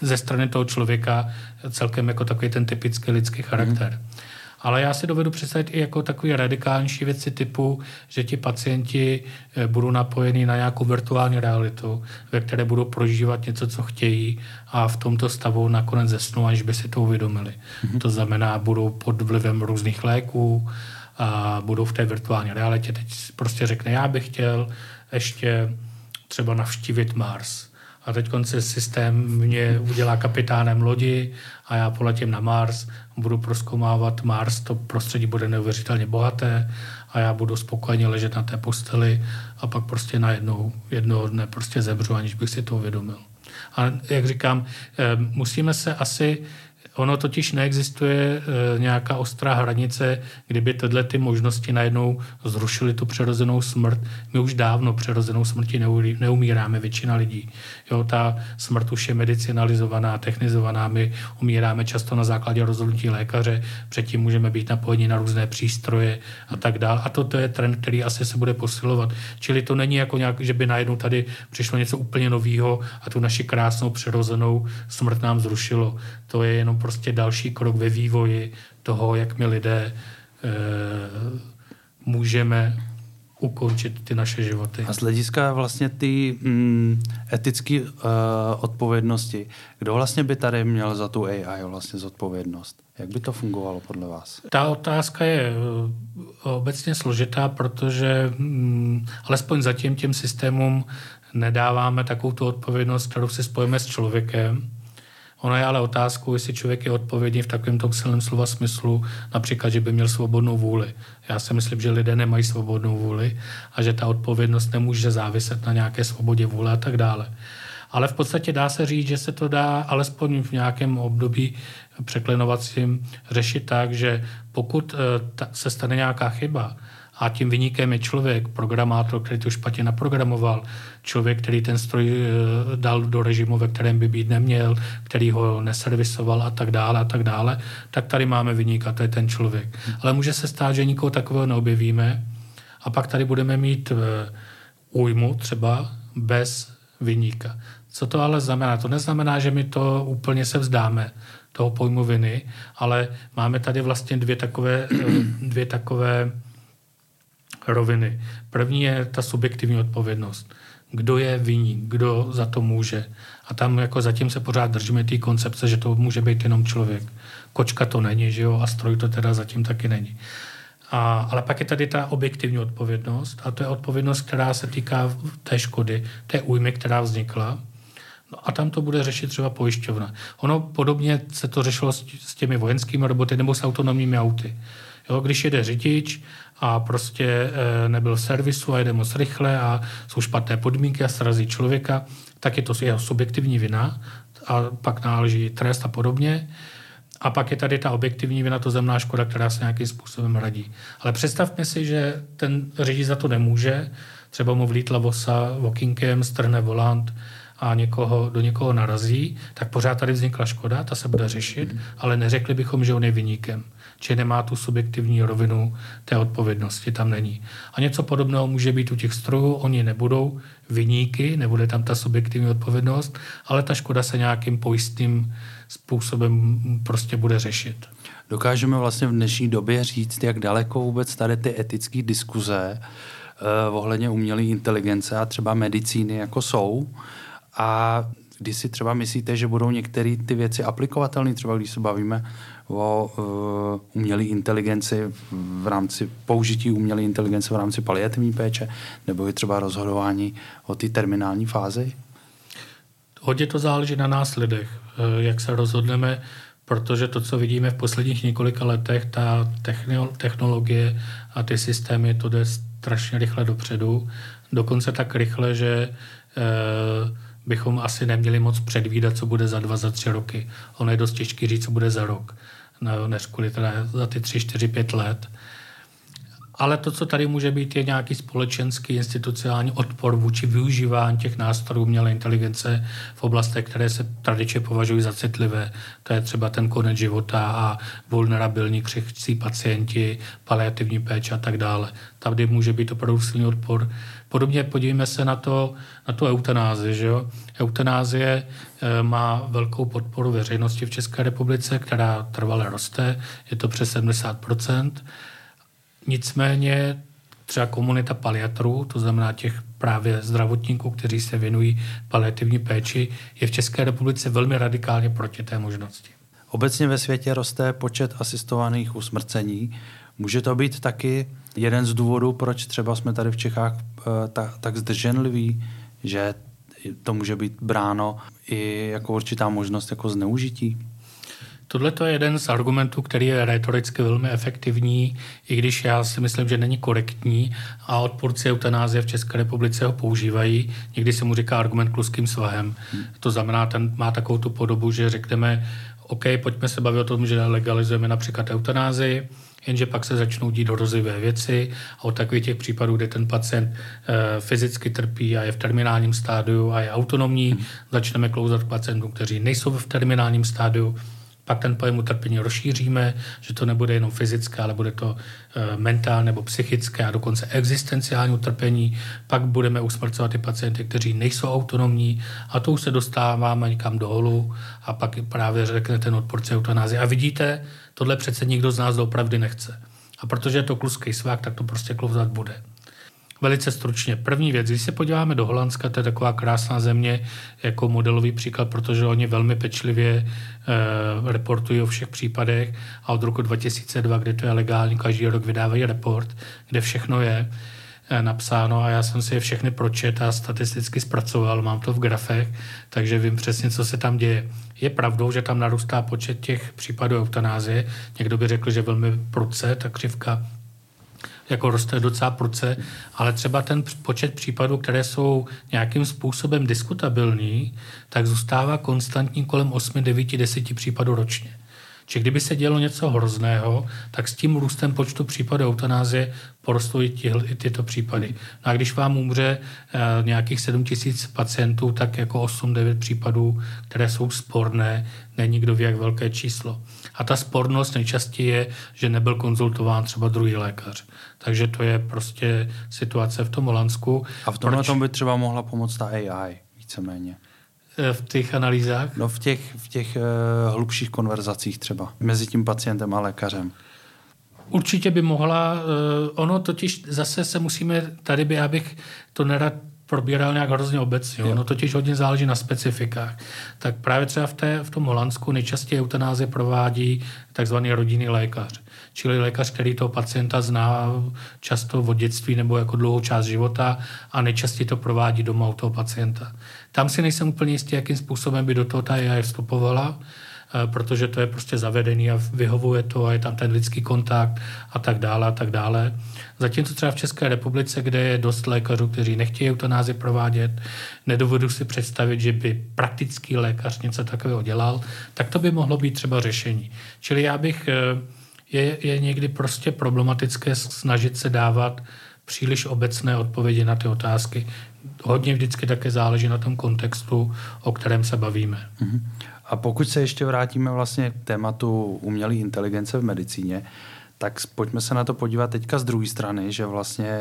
ze strany toho člověka celkem jako takový ten typický lidský charakter. Ale já si dovedu představit i jako takový radikálnější věci typu, že ti pacienti budou napojeni na nějakou virtuální realitu, ve které budou prožívat něco, co chtějí a v tomto stavu nakonec zesnou, aniž by si to uvědomili. To znamená, budou pod vlivem různých léků a budou v té virtuální realitě. Teď prostě řekne, já bych chtěl ještě třeba navštívit Mars. A teď konce systém mě udělá kapitánem lodi a já poletím na Mars, budu prozkoumávat Mars, to prostředí bude neuvěřitelně bohaté a já budu spokojeně ležet na té posteli a pak prostě jednoho dne prostě zemřu, aniž bych si to uvědomil. A jak říkám, musíme se asi... Ono totiž neexistuje nějaká ostrá hranice, kdyby tyhle ty možnosti najednou zrušily tu přirozenou smrt. My už dávno přirozenou smrti neumíráme, většina lidí. Jo, ta smrt už je medicinalizovaná, technizovaná, my umíráme často na základě rozhodnutí lékaře, předtím můžeme být napojeni na různé přístroje a tak dále. A to je trend, který asi se bude posilovat. Čili to není jako nějak, že by najednou tady přišlo něco úplně nového a tu naši krásnou přirozenou smrt nám zrušilo. To je jenom prostě další krok ve vývoji toho, jak my lidé můžeme ukončit ty naše životy. A z hlediska vlastně ty etické odpovědnosti, kdo vlastně by tady měl za tu AI vlastně zodpovědnost? Jak by to fungovalo podle vás? Ta otázka je obecně složitá, protože alespoň zatím těm systémům nedáváme takovou tu odpovědnost, kterou si spojíme s člověkem. Ono je ale otázkou, jestli člověk je odpovědný v takovém tom silném slova smyslu, například, že by měl svobodnou vůli. Já si myslím, že lidé nemají svobodnou vůli a že ta odpovědnost nemůže záviset na nějaké svobodě vůle a tak dále. Ale v podstatě dá se říct, že se to dá alespoň v nějakém období překlenovacím řešit tak, že pokud se stane nějaká chyba, a tím viníkem je člověk, programátor, který to špatně naprogramoval, člověk, který ten stroj dal do režimu, ve kterém by být neměl, který ho neservisoval a tak dále, tak tady máme viníka, to je ten člověk. Ale může se stát, že nikoho takového neobjevíme a pak tady budeme mít újmu třeba bez viníka. Co to ale znamená? To neznamená, že my to úplně se vzdáme, toho pojmu viny, ale máme tady vlastně dvě takové roviny. První je ta subjektivní odpovědnost. Kdo je viník, kdo za to může. A tam jako zatím se pořád držíme té koncepce, že to může být jenom člověk. Kočka to není, že jo, a stroj to teda zatím taky není. Ale pak je tady ta objektivní odpovědnost a to je odpovědnost, která se týká té škody, té újmy, která vznikla. No a tam to bude řešit třeba pojišťovna. Ono podobně se to řešilo s těmi vojenskými roboty nebo s autonomními auty. Jo, když jede řidič a prostě nebyl v servisu a jede moc rychle a jsou špatné podmínky a srazí člověka, tak je to jeho subjektivní vina a pak náleží trest a podobně. A pak je tady ta objektivní vina, to znamená škoda, která se nějakým způsobem radí. Ale představme si, že ten řidič za to nemůže, třeba mu vlítla vosa okýnkem, strhne volant a do někoho narazí, tak pořád tady vznikla škoda, ta se bude řešit, ale neřekli bychom, že on je viníkem. Či nemá tu subjektivní rovinu té odpovědnosti, tam není. A něco podobného může být u těch strojů, oni nebudou viníky, nebude tam ta subjektivní odpovědnost, ale ta škoda se nějakým pojistným způsobem prostě bude řešit. Dokážeme vlastně v dnešní době říct, jak daleko vůbec tady ty etické diskuze ohledně umělé inteligence a třeba medicíny jako jsou. A když si třeba myslíte, že budou některé ty věci aplikovatelné, třeba když se bavíme o umělé inteligenci v rámci použití umělé inteligence v rámci paliativní péče, nebo je třeba rozhodování o té terminální fázi? Hodně to záleží na nás lidech, jak se rozhodneme, protože to, co vidíme v posledních několika letech, ta technologie a ty systémy, to jde strašně rychle dopředu. Dokonce tak rychle, že bychom asi neměli moc předvídat, co bude za 2, za 3 roky. Ono je dost těžké říct, co bude za rok, než kvůli teda za ty 3, 4, 5 let. Ale to, co tady může být, je nějaký společenský institucionální odpor vůči využívání těch nástrojů umělé inteligence v oblastech, které se tradičně považují za citlivé. To je třeba ten konec života a vulnerabilní křehčí pacienti, paliativní péče a tak dále. Tady může být opravdu silný odpor. Podobně podívejme se na tu eutanázii. Že jo? Eutanázie má velkou podporu veřejnosti v České republice, která trvale roste, je to přes 70%. Nicméně třeba komunita paliatrů, to znamená těch právě zdravotníků, kteří se věnují paliativní péči, je v České republice velmi radikálně proti té možnosti. Obecně ve světě roste počet asistovaných usmrcení. Může to být taky jeden z důvodů, proč třeba jsme tady v Čechách tak zdrženliví, že to může být bráno i jako určitá možnost jako zneužití? Tohle je jeden z argumentů, který je retoricky velmi efektivní, i když já si myslím, že není korektní a odpůrci eutanázie v České republice ho používají. Někdy se mu říká argument kluským svahem. To znamená, ten má takovou tu podobu, že řekneme, OK, pojďme se bavit o tom, že legalizujeme například eutanázii, jenže pak se začnou dít hrozivé věci a od takových těch případů, kde ten pacient fyzicky trpí a je v terminálním stádiu a je autonomní, začneme klouzat pacientům, kteří nejsou v terminálním stádiu. Pak ten pojem utrpení rozšíříme, že to nebude jenom fyzické, ale bude to mentální nebo psychické a dokonce existenciální utrpení. Pak budeme usmrcovat ty pacienty, kteří nejsou autonomní a to už se dostáváme někam dolů a pak právě řekne ten odpůrce eutanázie. A vidíte, tohle přece nikdo z nás doopravdy nechce. A protože je to kluský svák, tak to prostě klouzat bude. Velice stručně. První věc, když se podíváme do Holandska, to je taková krásná země jako modelový příklad, protože oni velmi pečlivě reportují o všech případech a od roku 2002, kdy to je legální, každý rok vydávají report, kde všechno je napsáno a já jsem si je všechny pročet a statisticky zpracoval, mám to v grafech, takže vím přesně, co se tam děje. Je pravdou, že tam narůstá počet těch případů eutanázie. Někdo by řekl, že velmi prudce, ta křivka jako roste docela prudce, ale třeba ten počet případů, které jsou nějakým způsobem diskutabilní, tak zůstává konstantní kolem 8, 9, 10 případů ročně. Či kdyby se dělo něco hrozného, tak s tím růstem počtu případů eutanázie porostou i tyto případy. No a když vám umře nějakých 7 000 pacientů, tak jako 8-9 případů, které jsou sporné, není kdo ví, jak velké číslo. A ta spornost nejčastěji je, že nebyl konzultován třeba druhý lékař. Takže to je prostě situace v tom Holandsku. A v tomhle tom by třeba mohla pomoct ta AI víceméně? V těch analýzách? No v těch hlubších konverzacích třeba mezi tím pacientem a lékařem. Určitě by mohla. Ono totiž zase se musíme, tady by, já bych to nerad probíral nějak hrozně obecně. Ono totiž hodně záleží na specifikách. Tak právě třeba v tom Holandsku nejčastěji eutanázie provádí takzvaný rodinný lékař. Čili lékař, který toho pacienta zná často od dětství nebo jako dlouhou část života a nejčastěji to provádí doma u toho pacienta. Tam si nejsem úplně jistý, jakým způsobem by do toho ta AI vstupovala, protože to je prostě zavedený a vyhovuje to a je tam ten lidský kontakt a tak dále a tak dále. Zatímco třeba v České republice, kde je dost lékařů, kteří nechtějí eutanázii provádět, nedovedu si představit, že by praktický lékař něco takového dělal, tak to by mohlo být třeba řešení. Čili já bych, je někdy prostě problematické snažit se dávat příliš obecné odpovědi na ty otázky. Hodně vždycky také záleží na tom kontextu, o kterém se bavíme. A pokud se ještě vrátíme vlastně k tématu umělé inteligence v medicíně, tak pojďme se na to podívat teďka z druhé strany, že vlastně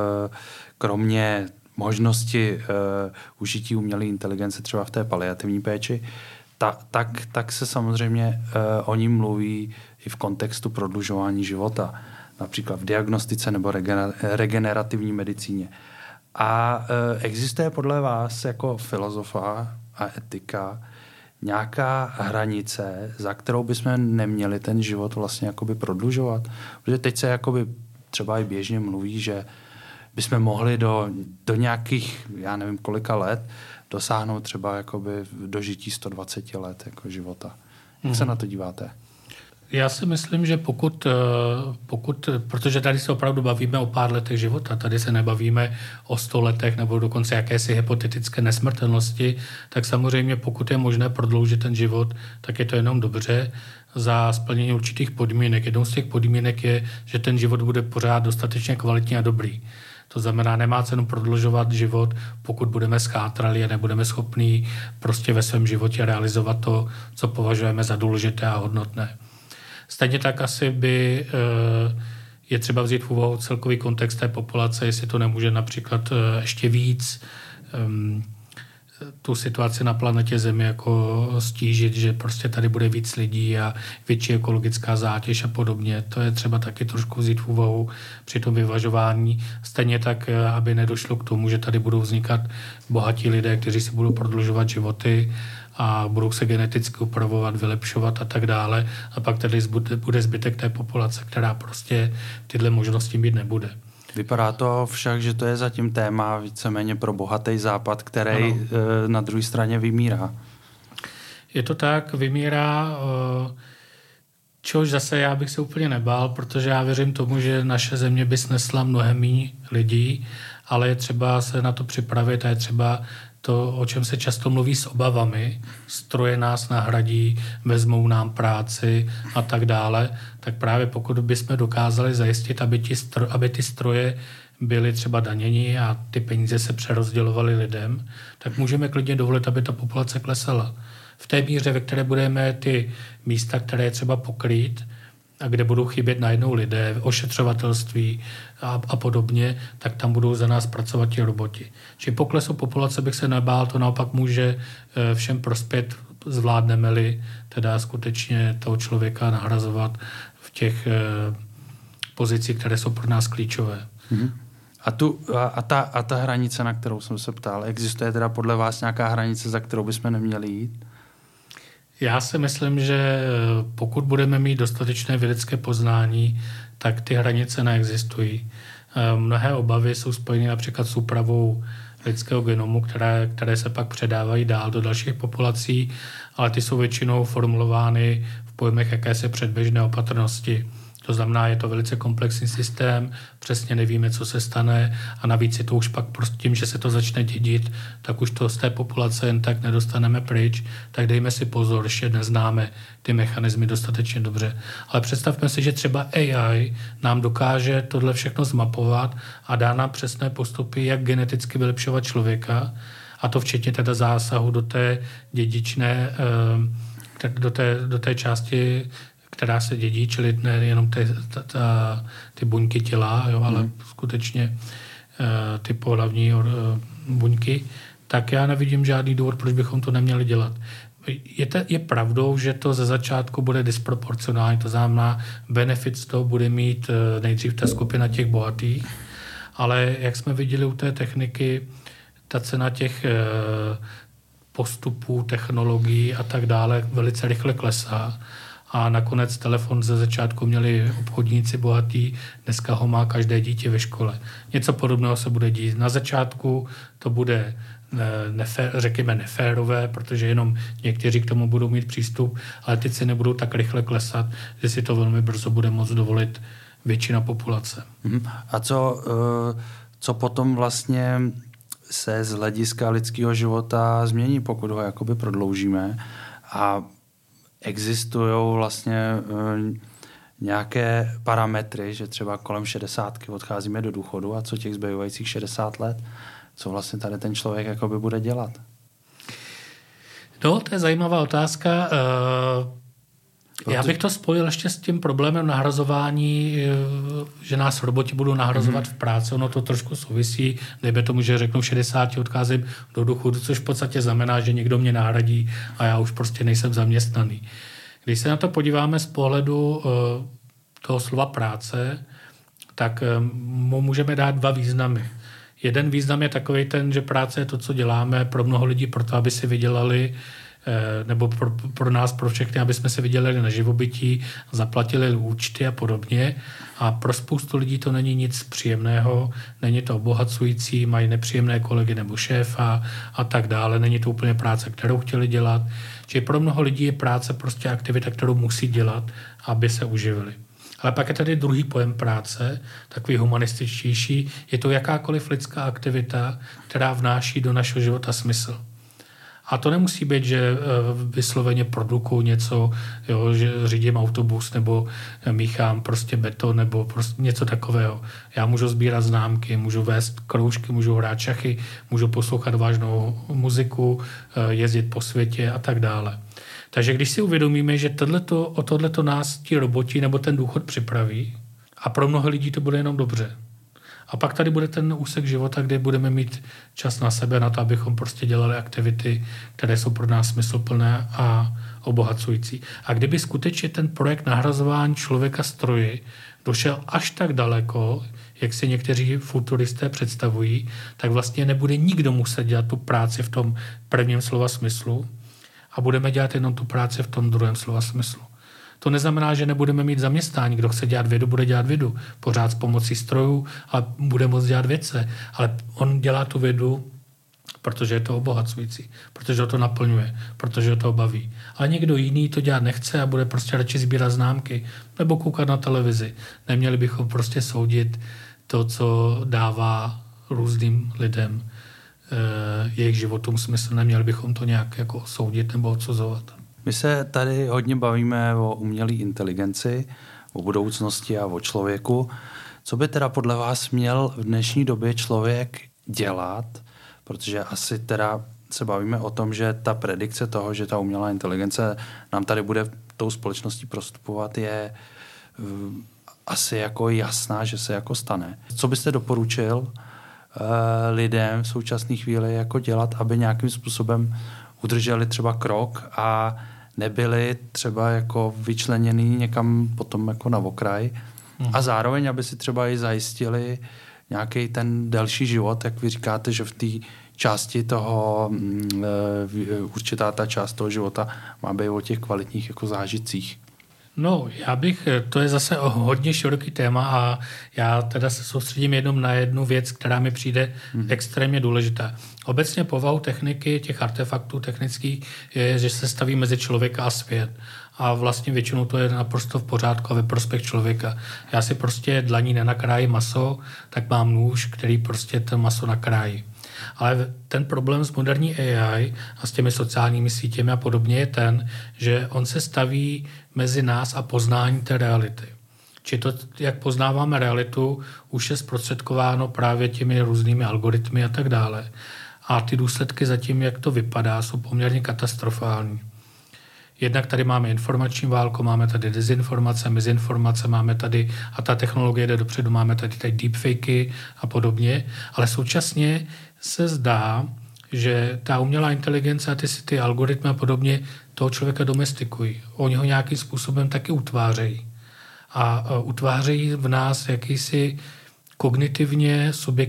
kromě možnosti užití umělé inteligence třeba v té paliativní péči, tak se samozřejmě o ní mluví i v kontextu prodlužování života, například v diagnostice nebo regenerativní medicíně. A existuje podle vás jako filozofa a etika nějaká hranice, za kterou bychom neměli ten život vlastně jakoby prodlužovat? Protože teď se jakoby třeba i běžně mluví, že bychom mohli do nějakých, já nevím kolika let, dosáhnout třeba jakoby dožití 120 let jako života. Jak se na to díváte? Já si myslím, že pokud, protože tady se opravdu bavíme o pár letech života, tady se nebavíme o 100 letech nebo dokonce jakési hypotetické nesmrtelnosti, tak samozřejmě pokud je možné prodloužit ten život, tak je to jenom dobře za splnění určitých podmínek. Jednou z těch podmínek je, že ten život bude pořád dostatečně kvalitní a dobrý. To znamená, nemá cenu prodlužovat život, pokud budeme schátrali a nebudeme schopní prostě ve svém životě realizovat to, co považujeme za důležité a hodnotné. Stejně tak asi by je třeba vzít v úvahu celkový kontext té populace, jestli to nemůže například ještě víc tu situaci na planetě Zemi jako stížit, že prostě tady bude víc lidí a větší ekologická zátěž a podobně. To je třeba taky trošku vzít v úvahu při tom vyvažování. Stejně tak, aby nedošlo k tomu, že tady budou vznikat bohatí lidé, kteří si budou prodlužovat životy a budou se geneticky upravovat, vylepšovat a tak dále. A pak tady bude zbytek té populace, která prostě tyhle možnosti mít nebude. Vypadá to však, že to je zatím téma víceméně pro bohatý západ, který na druhé straně vymírá. Je to tak, vymírá, čehož zase já bych se úplně nebál, protože já věřím tomu, že naše země by snesla mnohem méně lidí, ale je třeba se na to připravit a je třeba to, o čem se často mluví s obavami, stroje nás nahradí, vezmou nám práci a tak dále, tak právě pokud bychom dokázali zajistit, aby ty stroje byly třeba daněni a ty peníze se přerozdělovaly lidem, tak můžeme klidně dovolit, aby ta populace klesala. V té míře, ve které budeme ty místa, které je třeba pokrýt, a kde budou chybět najednou lidé, ošetřovatelství a podobně, tak tam budou za nás pracovat ti roboti. Čili poklesu populace bych se nebál, to naopak může všem prospět, zvládneme-li teda skutečně toho člověka nahrazovat v těch pozicích, které jsou pro nás klíčové. Mm-hmm. A ta hranice, na kterou jsem se ptal, existuje teda podle vás nějaká hranice, za kterou bychom neměli jít? Já si myslím, že pokud budeme mít dostatečné vědecké poznání, tak ty hranice neexistují. Mnohé obavy jsou spojeny například s úpravou lidského genomu, které se pak předávají dál do dalších populací, ale ty jsou většinou formulovány v pojmech jakési předběžné opatrnosti. To znamená, je to velice komplexní systém, přesně nevíme, co se stane a navíc je to už pak prostě tím, že se to začne dědit, tak už to z té populace jen tak nedostaneme pryč, tak dejme si pozor, ještě neznáme ty mechanismy dostatečně dobře. Ale představme si, že třeba AI nám dokáže tohle všechno zmapovat a dá nám přesné postupy, jak geneticky vylepšovat člověka, a to včetně teda zásahu do té dědičné, do té části, která se dědí, čili nejenom ty buňky těla, jo, ale skutečně ty pohlavní buňky, tak já nevidím žádný důvod, proč bychom to neměli dělat. Je pravdou, že to ze začátku bude disproporcionální, to znamená, benefit z toho bude mít nejdřív ta skupina těch bohatých, ale jak jsme viděli u té techniky, ta cena těch postupů, technologií a tak dále velice rychle klesá. A nakonec telefon ze začátku měli obchodníci bohatí, dneska ho má každé dítě ve škole. Něco podobného se bude dít. Na začátku to bude řekněme neférové, protože jenom někteří k tomu budou mít přístup, ale ty ceny budou tak rychle klesat, že si to velmi brzo bude moct dovolit většina populace. A co potom vlastně se z hlediska lidského života změní, pokud ho jakoby prodloužíme? A existují vlastně nějaké parametry, že třeba kolem 60 odcházíme do důchodu a co těch zbývajících 60 let, co vlastně tady ten člověk jakoby bude dělat? No, to je zajímavá otázka. Já bych to spojil ještě s tím problémem nahrazování, že nás roboti budou nahrazovat v práci. Ono to trošku souvisí, dejme tomu, že řeknou 60 odcházím do důchodu, což v podstatě znamená, že někdo mě nahradí a já už prostě nejsem zaměstnaný. Když se na to podíváme z pohledu toho slova práce, tak mu můžeme dát dva významy. Jeden význam je takový ten, že práce je to, co děláme pro mnoho lidí, proto aby si vydělali nebo pro nás, pro všechny, aby jsme se vydělali na živobytí, zaplatili účty a podobně. A pro spoustu lidí to není nic příjemného, není to obohacující, mají nepříjemné kolegy nebo šéfa a tak dále. Není to úplně práce, kterou chtěli dělat. Čili pro mnoho lidí je práce prostě aktivita, kterou musí dělat, aby se uživili. Ale pak je tady druhý pojem práce, takový humanističtější. Je to jakákoliv lidská aktivita, která vnáší do našeho života smysl. A to nemusí být, že vysloveně produkuju něco, jo, že řídím autobus nebo míchám prostě beton nebo prostě něco takového. Já můžu sbírat známky, můžu vést kroužky, můžu hrát šachy, můžu poslouchat vážnou muziku, jezdit po světě a tak dále. Takže když si uvědomíme, že o tohleto nás ti roboti nebo ten důchod připraví a pro mnoho lidí to bude jenom dobře. A pak tady bude ten úsek života, kde budeme mít čas na sebe, na to, abychom prostě dělali aktivity, které jsou pro nás smysluplné a obohacující. A kdyby skutečně ten projekt nahrazování člověka stroji došel až tak daleko, jak si někteří futuristé představují, tak vlastně nebude nikdo muset dělat tu práci v tom prvním slova smyslu a budeme dělat jenom tu práci v tom druhém slova smyslu. To neznamená, že nebudeme mít zaměstnání. Kdo chce dělat vědu, bude dělat vědu. Pořád s pomocí strojů a bude moct dělat vědce. Ale on dělá tu vědu, protože je to obohacující, protože ho to naplňuje, protože ho to baví. Ale někdo jiný to dělat nechce a bude prostě radši sbírat známky nebo koukat na televizi. Neměli bychom prostě soudit to, co dává různým lidem jejich životům smysl. Neměli bychom to nějak jako soudit nebo odsuzovat. My se tady hodně bavíme o umělé inteligenci, o budoucnosti a o člověku. Co by teda podle vás měl v dnešní době člověk dělat? Protože asi teda se bavíme o tom, že ta predikce toho, že ta umělá inteligence nám tady bude tou společností prostupovat, je asi jako jasná, že se jako stane. Co byste doporučil lidem v současné chvíli jako dělat, aby nějakým způsobem udrželi třeba krok a nebyli třeba jako vyčleněný někam potom jako na okraj a zároveň, aby si třeba i zajistili nějaký ten delší život, jak vy říkáte, že v té části toho, určitá ta část toho života má být o těch kvalitních jako zážitcích. No, to je zase hodně široký téma a já teda se soustředím jenom na jednu věc, která mi přijde extrémně důležitá. Obecně povahou techniky, těch artefaktů technických je, že se staví mezi člověka a svět. A vlastně většinou to je naprosto v pořádku a ve prospěch člověka. Já si prostě dlaní nenakrájí maso, tak mám nůž, který prostě to maso nakrájí. Ale ten problém s moderní AI a s těmi sociálními sítěmi a podobně je ten, že on se staví mezi nás a poznání té reality. Či to, jak poznáváme realitu, už je zprostředkováno právě těmi různými algoritmy a tak dále. A ty důsledky zatím, jak to vypadá, jsou poměrně katastrofální. Jednak tady máme informační válku, máme tady dezinformace, mizinformace, máme tady, a ta technologie jde dopředu, máme tady deepfakey a podobně, ale současně se zdá, že ta umělá inteligence a ty algoritmy a podobně toho člověka domestikují. Oni ho nějakým způsobem taky utvářejí. A utvářejí v nás jakýsi kognitivně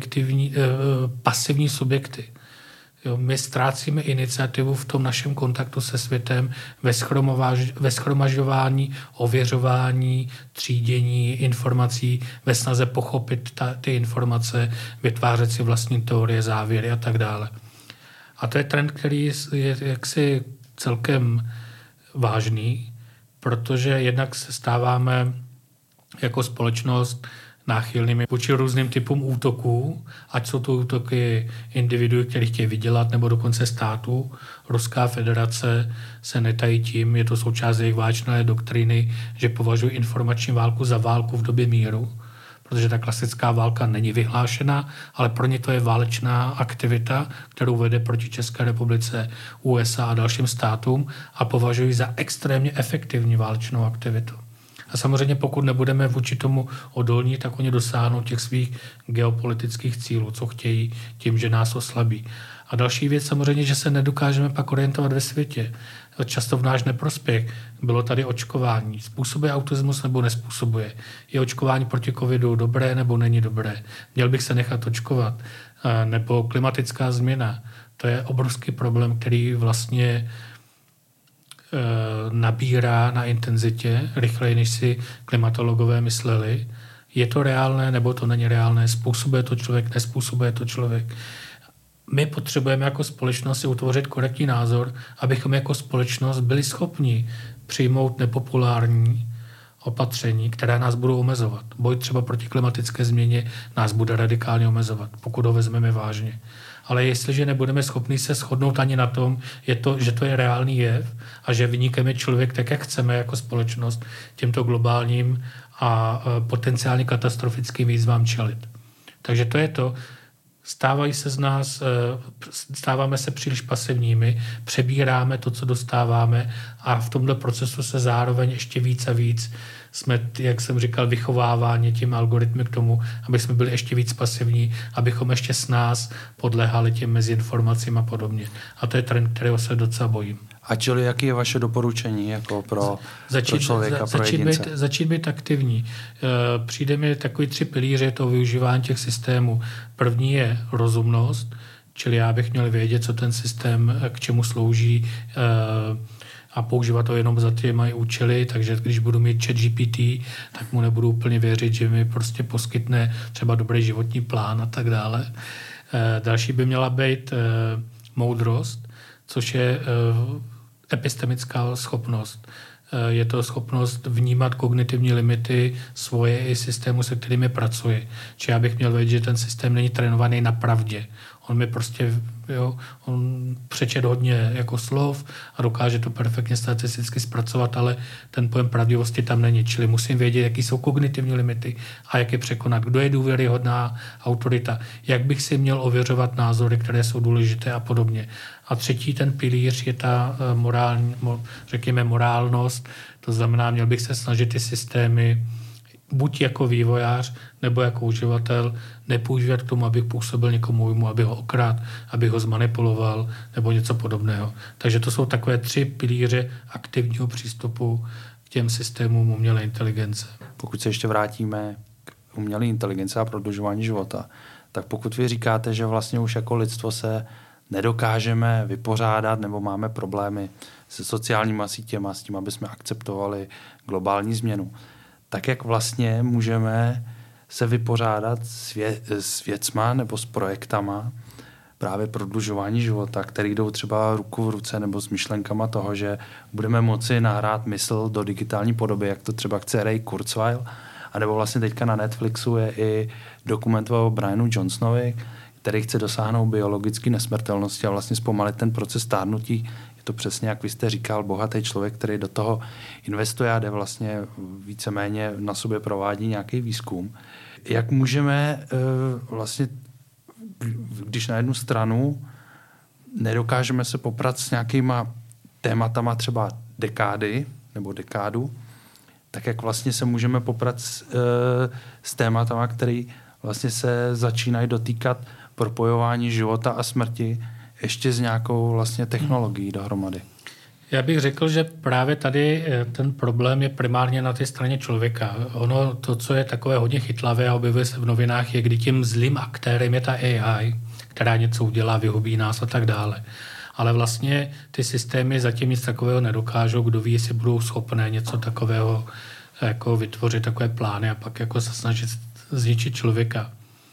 pasivní subjekty. Jo, my ztrácíme iniciativu v tom našem kontaktu se světem ve shromažďování, ověřování, třídění informací, ve snaze pochopit ty informace, vytvářet si vlastní teorie, závěry a tak dále. A to je trend, který je jaksi celkem vážný, protože jednak se stáváme jako společnost náchylnými vůči různým typům útoků, ať jsou to útoky individuů, kteří chtějí vydělat, nebo dokonce států. Ruská federace se netají tím, je to součást jejich válečné doktríny, že považují informační válku za válku v době míru, protože ta klasická válka není vyhlášena, ale pro ně to je válečná aktivita, kterou vede proti České republice, USA a dalším státům a považují za extrémně efektivní válečnou aktivitu. A samozřejmě pokud nebudeme vůči tomu odolní, tak oni dosáhnou těch svých geopolitických cílů, co chtějí tím, že nás oslabí. A další věc samozřejmě, že se nedokážeme pak orientovat ve světě. Často v náš neprospěch. Bylo tady očkování. Způsobuje autismus nebo nespůsobuje? Je očkování proti covidu dobré nebo není dobré? Měl bych se nechat očkovat? Nebo klimatická změna? To je obrovský problém, který vlastně nabírá na intenzitě rychleji, než si klimatologové mysleli. Je to reálné, nebo to není reálné? Způsobuje to člověk, nespůsobuje to člověk? My potřebujeme jako společnost si utvořit korektní názor, abychom jako společnost byli schopni přijmout nepopulární opatření, která nás budou omezovat. Boj třeba proti klimatické změně nás bude radikálně omezovat, pokud ho vezmeme vážně. Ale jestliže nebudeme schopni se shodnout ani na tom, že to je reálný jev a že vynikeme člověk tak, jak chceme jako společnost těmto globálním a potenciálně katastrofickým výzvám čelit. Takže to je to. Stáváme se příliš pasivními, přebíráme to, co dostáváme a v tomto procesu se zároveň ještě víc a víc jsme, jak jsem říkal, vychováváni tím algoritmy k tomu, aby jsme byli ještě víc pasivní, abychom ještě s nás podléhali těm meziinformacím a podobně. A to je trend, kterého se docela bojím. A čili jaký je vaše doporučení jako pro člověka, pro jedince? Začít být aktivní. Přijde mi takový 3 pilíře toho využívání těch systémů. První je rozumnost, čili já bych měl vědět, co ten systém k čemu slouží a používat to jenom za těmi účely, takže když budu mít ChatGPT, tak mu nebudu úplně věřit, že mi prostě poskytne třeba dobrý životní plán a tak dále. Další by měla být moudrost, což je epistemická schopnost. Je to schopnost vnímat kognitivní limity svoje i systému, se kterými pracuji. Či já bych měl vědět, že ten systém není trénovaný na pravdě. On mi prostě, on přečet hodně jako slov a dokáže to perfektně statisticky zpracovat, ale ten pojem pravdivosti tam není. Čili musím vědět, jaký jsou kognitivní limity a jak je překonat. Kdo je důvěryhodná autorita. Jak bych si měl ověřovat názory, které jsou důležité a podobně. A třetí ten pilíř je ta morálnost. To znamená, měl bych se snažit ty systémy buď jako vývojář, nebo jako uživatel nepoužívat k tomu, abych působil někomu jinému, aby ho okrát, aby ho zmanipuloval, nebo něco podobného. Takže to jsou takové 3 pilíře aktivního přístupu k těm systémům umělé inteligence. Pokud se ještě vrátíme k umělé inteligence a prodlužování života, tak pokud vy říkáte, že vlastně už jako lidstvo se nedokážeme vypořádat nebo máme problémy se sociálníma sítěma, s tím, aby jsme akceptovali globální změnu, tak jak vlastně můžeme se vypořádat s věcma nebo s projektama právě prodlužování života, které jdou třeba ruku v ruce nebo s myšlenkama toho, že budeme moci nahrát mysl do digitální podoby, jak to třeba chce Ray Kurzweil, anebo vlastně teďka na Netflixu je i dokument o Brianu Johnsonovi, který chce dosáhnout biologické nesmrtelnosti a vlastně zpomalit ten proces stárnutí. Je to přesně, jak vy jste říkal, bohatý člověk, který do toho investuje a jde vlastně víceméně na sobě provádí nějaký výzkum. Jak můžeme vlastně, když na jednu stranu nedokážeme se poprat s nějakýma tématama třeba dekády nebo dekádu, tak jak vlastně se můžeme poprat s tématama, které vlastně se začínají dotýkat propojování života a smrti ještě s nějakou vlastně technologií dohromady. Já bych řekl, že právě tady ten problém je primárně na té straně člověka. Ono, to, co je takové hodně chytlavé a objevuje se v novinách, je, kdy tím zlým aktérem je ta AI, která něco udělá, vyhubí nás a tak dále. Ale vlastně ty systémy zatím nic takového nedokážou. Kdo ví, jestli budou schopné něco takového jako vytvořit takové plány a pak jako se snažit zničit člověka.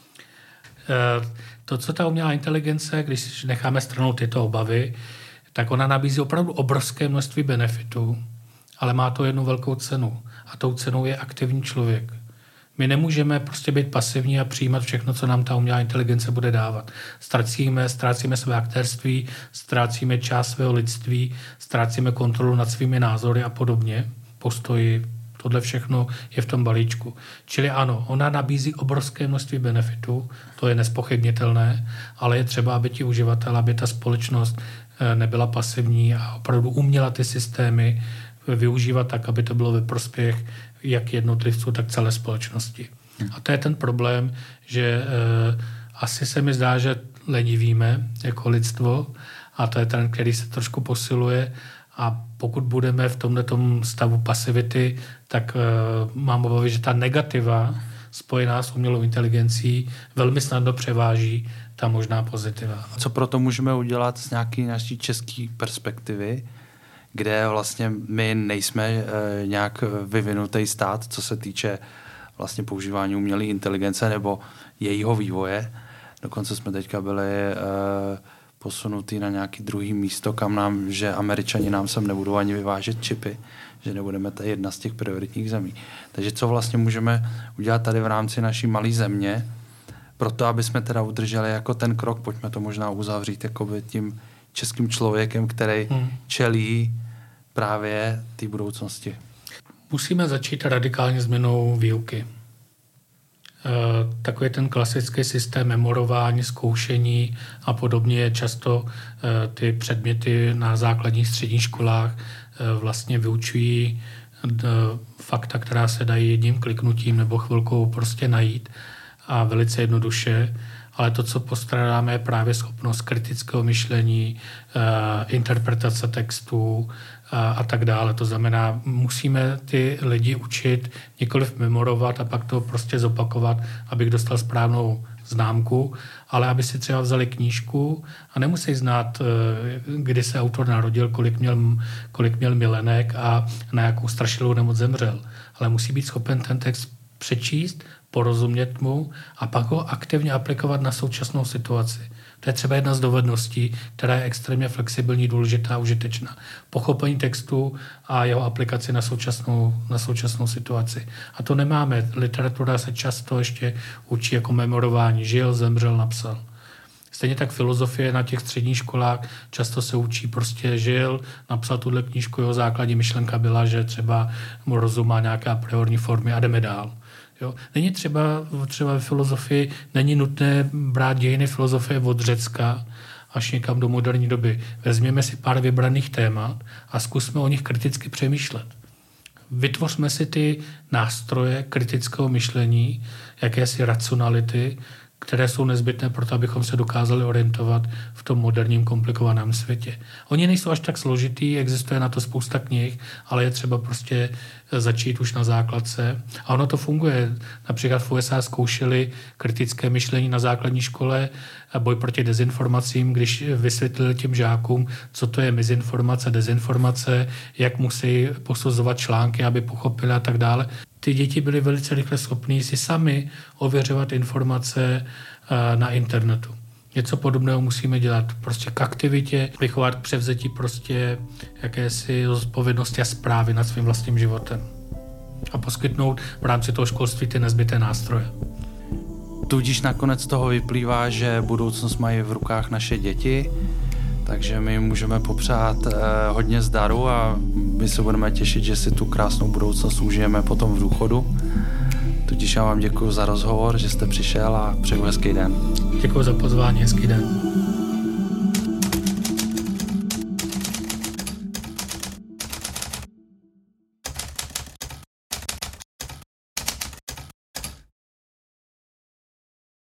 To, co ta umělá inteligence, když necháme stranou tyto obavy, tak ona nabízí opravdu obrovské množství benefitů, ale má to jednu velkou cenu. A tou cenou je aktivní člověk. My nemůžeme prostě být pasivní a přijímat všechno, co nám ta umělá inteligence bude dávat. Ztrácíme své aktérství, ztrácíme část svého lidství, ztrácíme kontrolu nad svými názory a podobně, postoji. Tohle všechno je v tom balíčku. Čili ano, ona nabízí obrovské množství benefitů, to je nespochybnitelné, ale je třeba, aby ti uživatelé, aby ta společnost nebyla pasivní a opravdu uměla ty systémy využívat tak, aby to bylo ve prospěch jak jednotlivců, tak celé společnosti. A to je ten problém, že asi se mi zdá, že lenivíme jako lidstvo a to je ten, který se trošku posiluje a pokud budeme v tomto stavu pasivity, tak mám obavy, že ta negativa spojená s umělou inteligencí velmi snadno převáží ta možná pozitiva. Co proto můžeme udělat z nějaké naší české perspektivy, kde vlastně my nejsme nějak vyvinutý stát, co se týče vlastně používání umělé inteligence nebo jejího vývoje. Dokonce jsme teďka byli posunutý na nějaký druhý místo, že Američani nám sem nebudou ani vyvážet čipy, že nebudeme tady jedna z těch prioritních zemí. Takže co vlastně můžeme udělat tady v rámci naší malé země, proto, aby jsme teda udrželi jako ten krok, pojďme to možná uzavřít jakoby tím českým člověkem, který čelí právě té budoucnosti. Musíme začít radikálně změnou výuky. Takový ten klasický systém memorování, zkoušení a podobně je často ty předměty na základních středních školách vlastně vyučují fakta, která se dají jedním kliknutím nebo chvilkou prostě najít a velice jednoduše, ale to, co postrádáme, je právě schopnost kritického myšlení, interpretace textů a tak dále. To znamená, musíme ty lidi učit nikoliv memorovat a pak to prostě zopakovat, abych dostal správnou známku, ale aby si třeba vzali knížku a nemusí znát, kdy se autor narodil, kolik měl milenek a na jakou strašlivou nemoc zemřel. Ale musí být schopen ten text přečíst, porozumět mu a pak ho aktivně aplikovat na současnou situaci. To je třeba jedna z dovedností, která je extrémně flexibilní, důležitá a užitečná. Pochopení textu a jeho aplikaci na současnou situaci. A to nemáme. Literatura se často ještě učí jako memorování. Žil, zemřel, napsal. Stejně tak filozofie na těch středních školách často se učí prostě žil, napsal tuhle knížku, jeho základní myšlenka byla, že třeba mu rozum má nějaké a priorní formy a jdeme dál. Jo. Není třeba ve filozofii, není nutné brát dějiny filozofie od Řecka až někam do moderní doby. Vezměme si pár vybraných témat a zkusme o nich kriticky přemýšlet. Vytvořme si ty nástroje kritického myšlení, jakési racionality, které jsou nezbytné pro to, abychom se dokázali orientovat v tom moderním komplikovaném světě. Oni nejsou až tak složitý, existuje na to spousta knih, ale je třeba prostě začít už na základce. A ono to funguje. Například v USA zkoušeli kritické myšlení na základní škole, boj proti dezinformacím, když vysvětlili těm žákům, co to je mizinformace, dezinformace, jak musí posuzovat články, aby pochopili a tak dále. Ty děti byly velice rychle schopní si sami ověřovat informace na internetu. Něco podobného musíme dělat prostě k aktivitě, vychovat k převzetí prostě jakési zodpovědnosti a správy nad svým vlastním životem. A poskytnout v rámci toho školství ty nezbytné nástroje. Tudíž nakonec toho vyplývá, že budoucnost mají v rukách naše děti, takže my můžeme popřát hodně zdaru a my se budeme těšit, že si tu krásnou budoucnost užijeme potom v důchodu. Tudíž já vám děkuji za rozhovor, že jste přišel a přeju hezký den. Děkuji za pozvání, hezký den.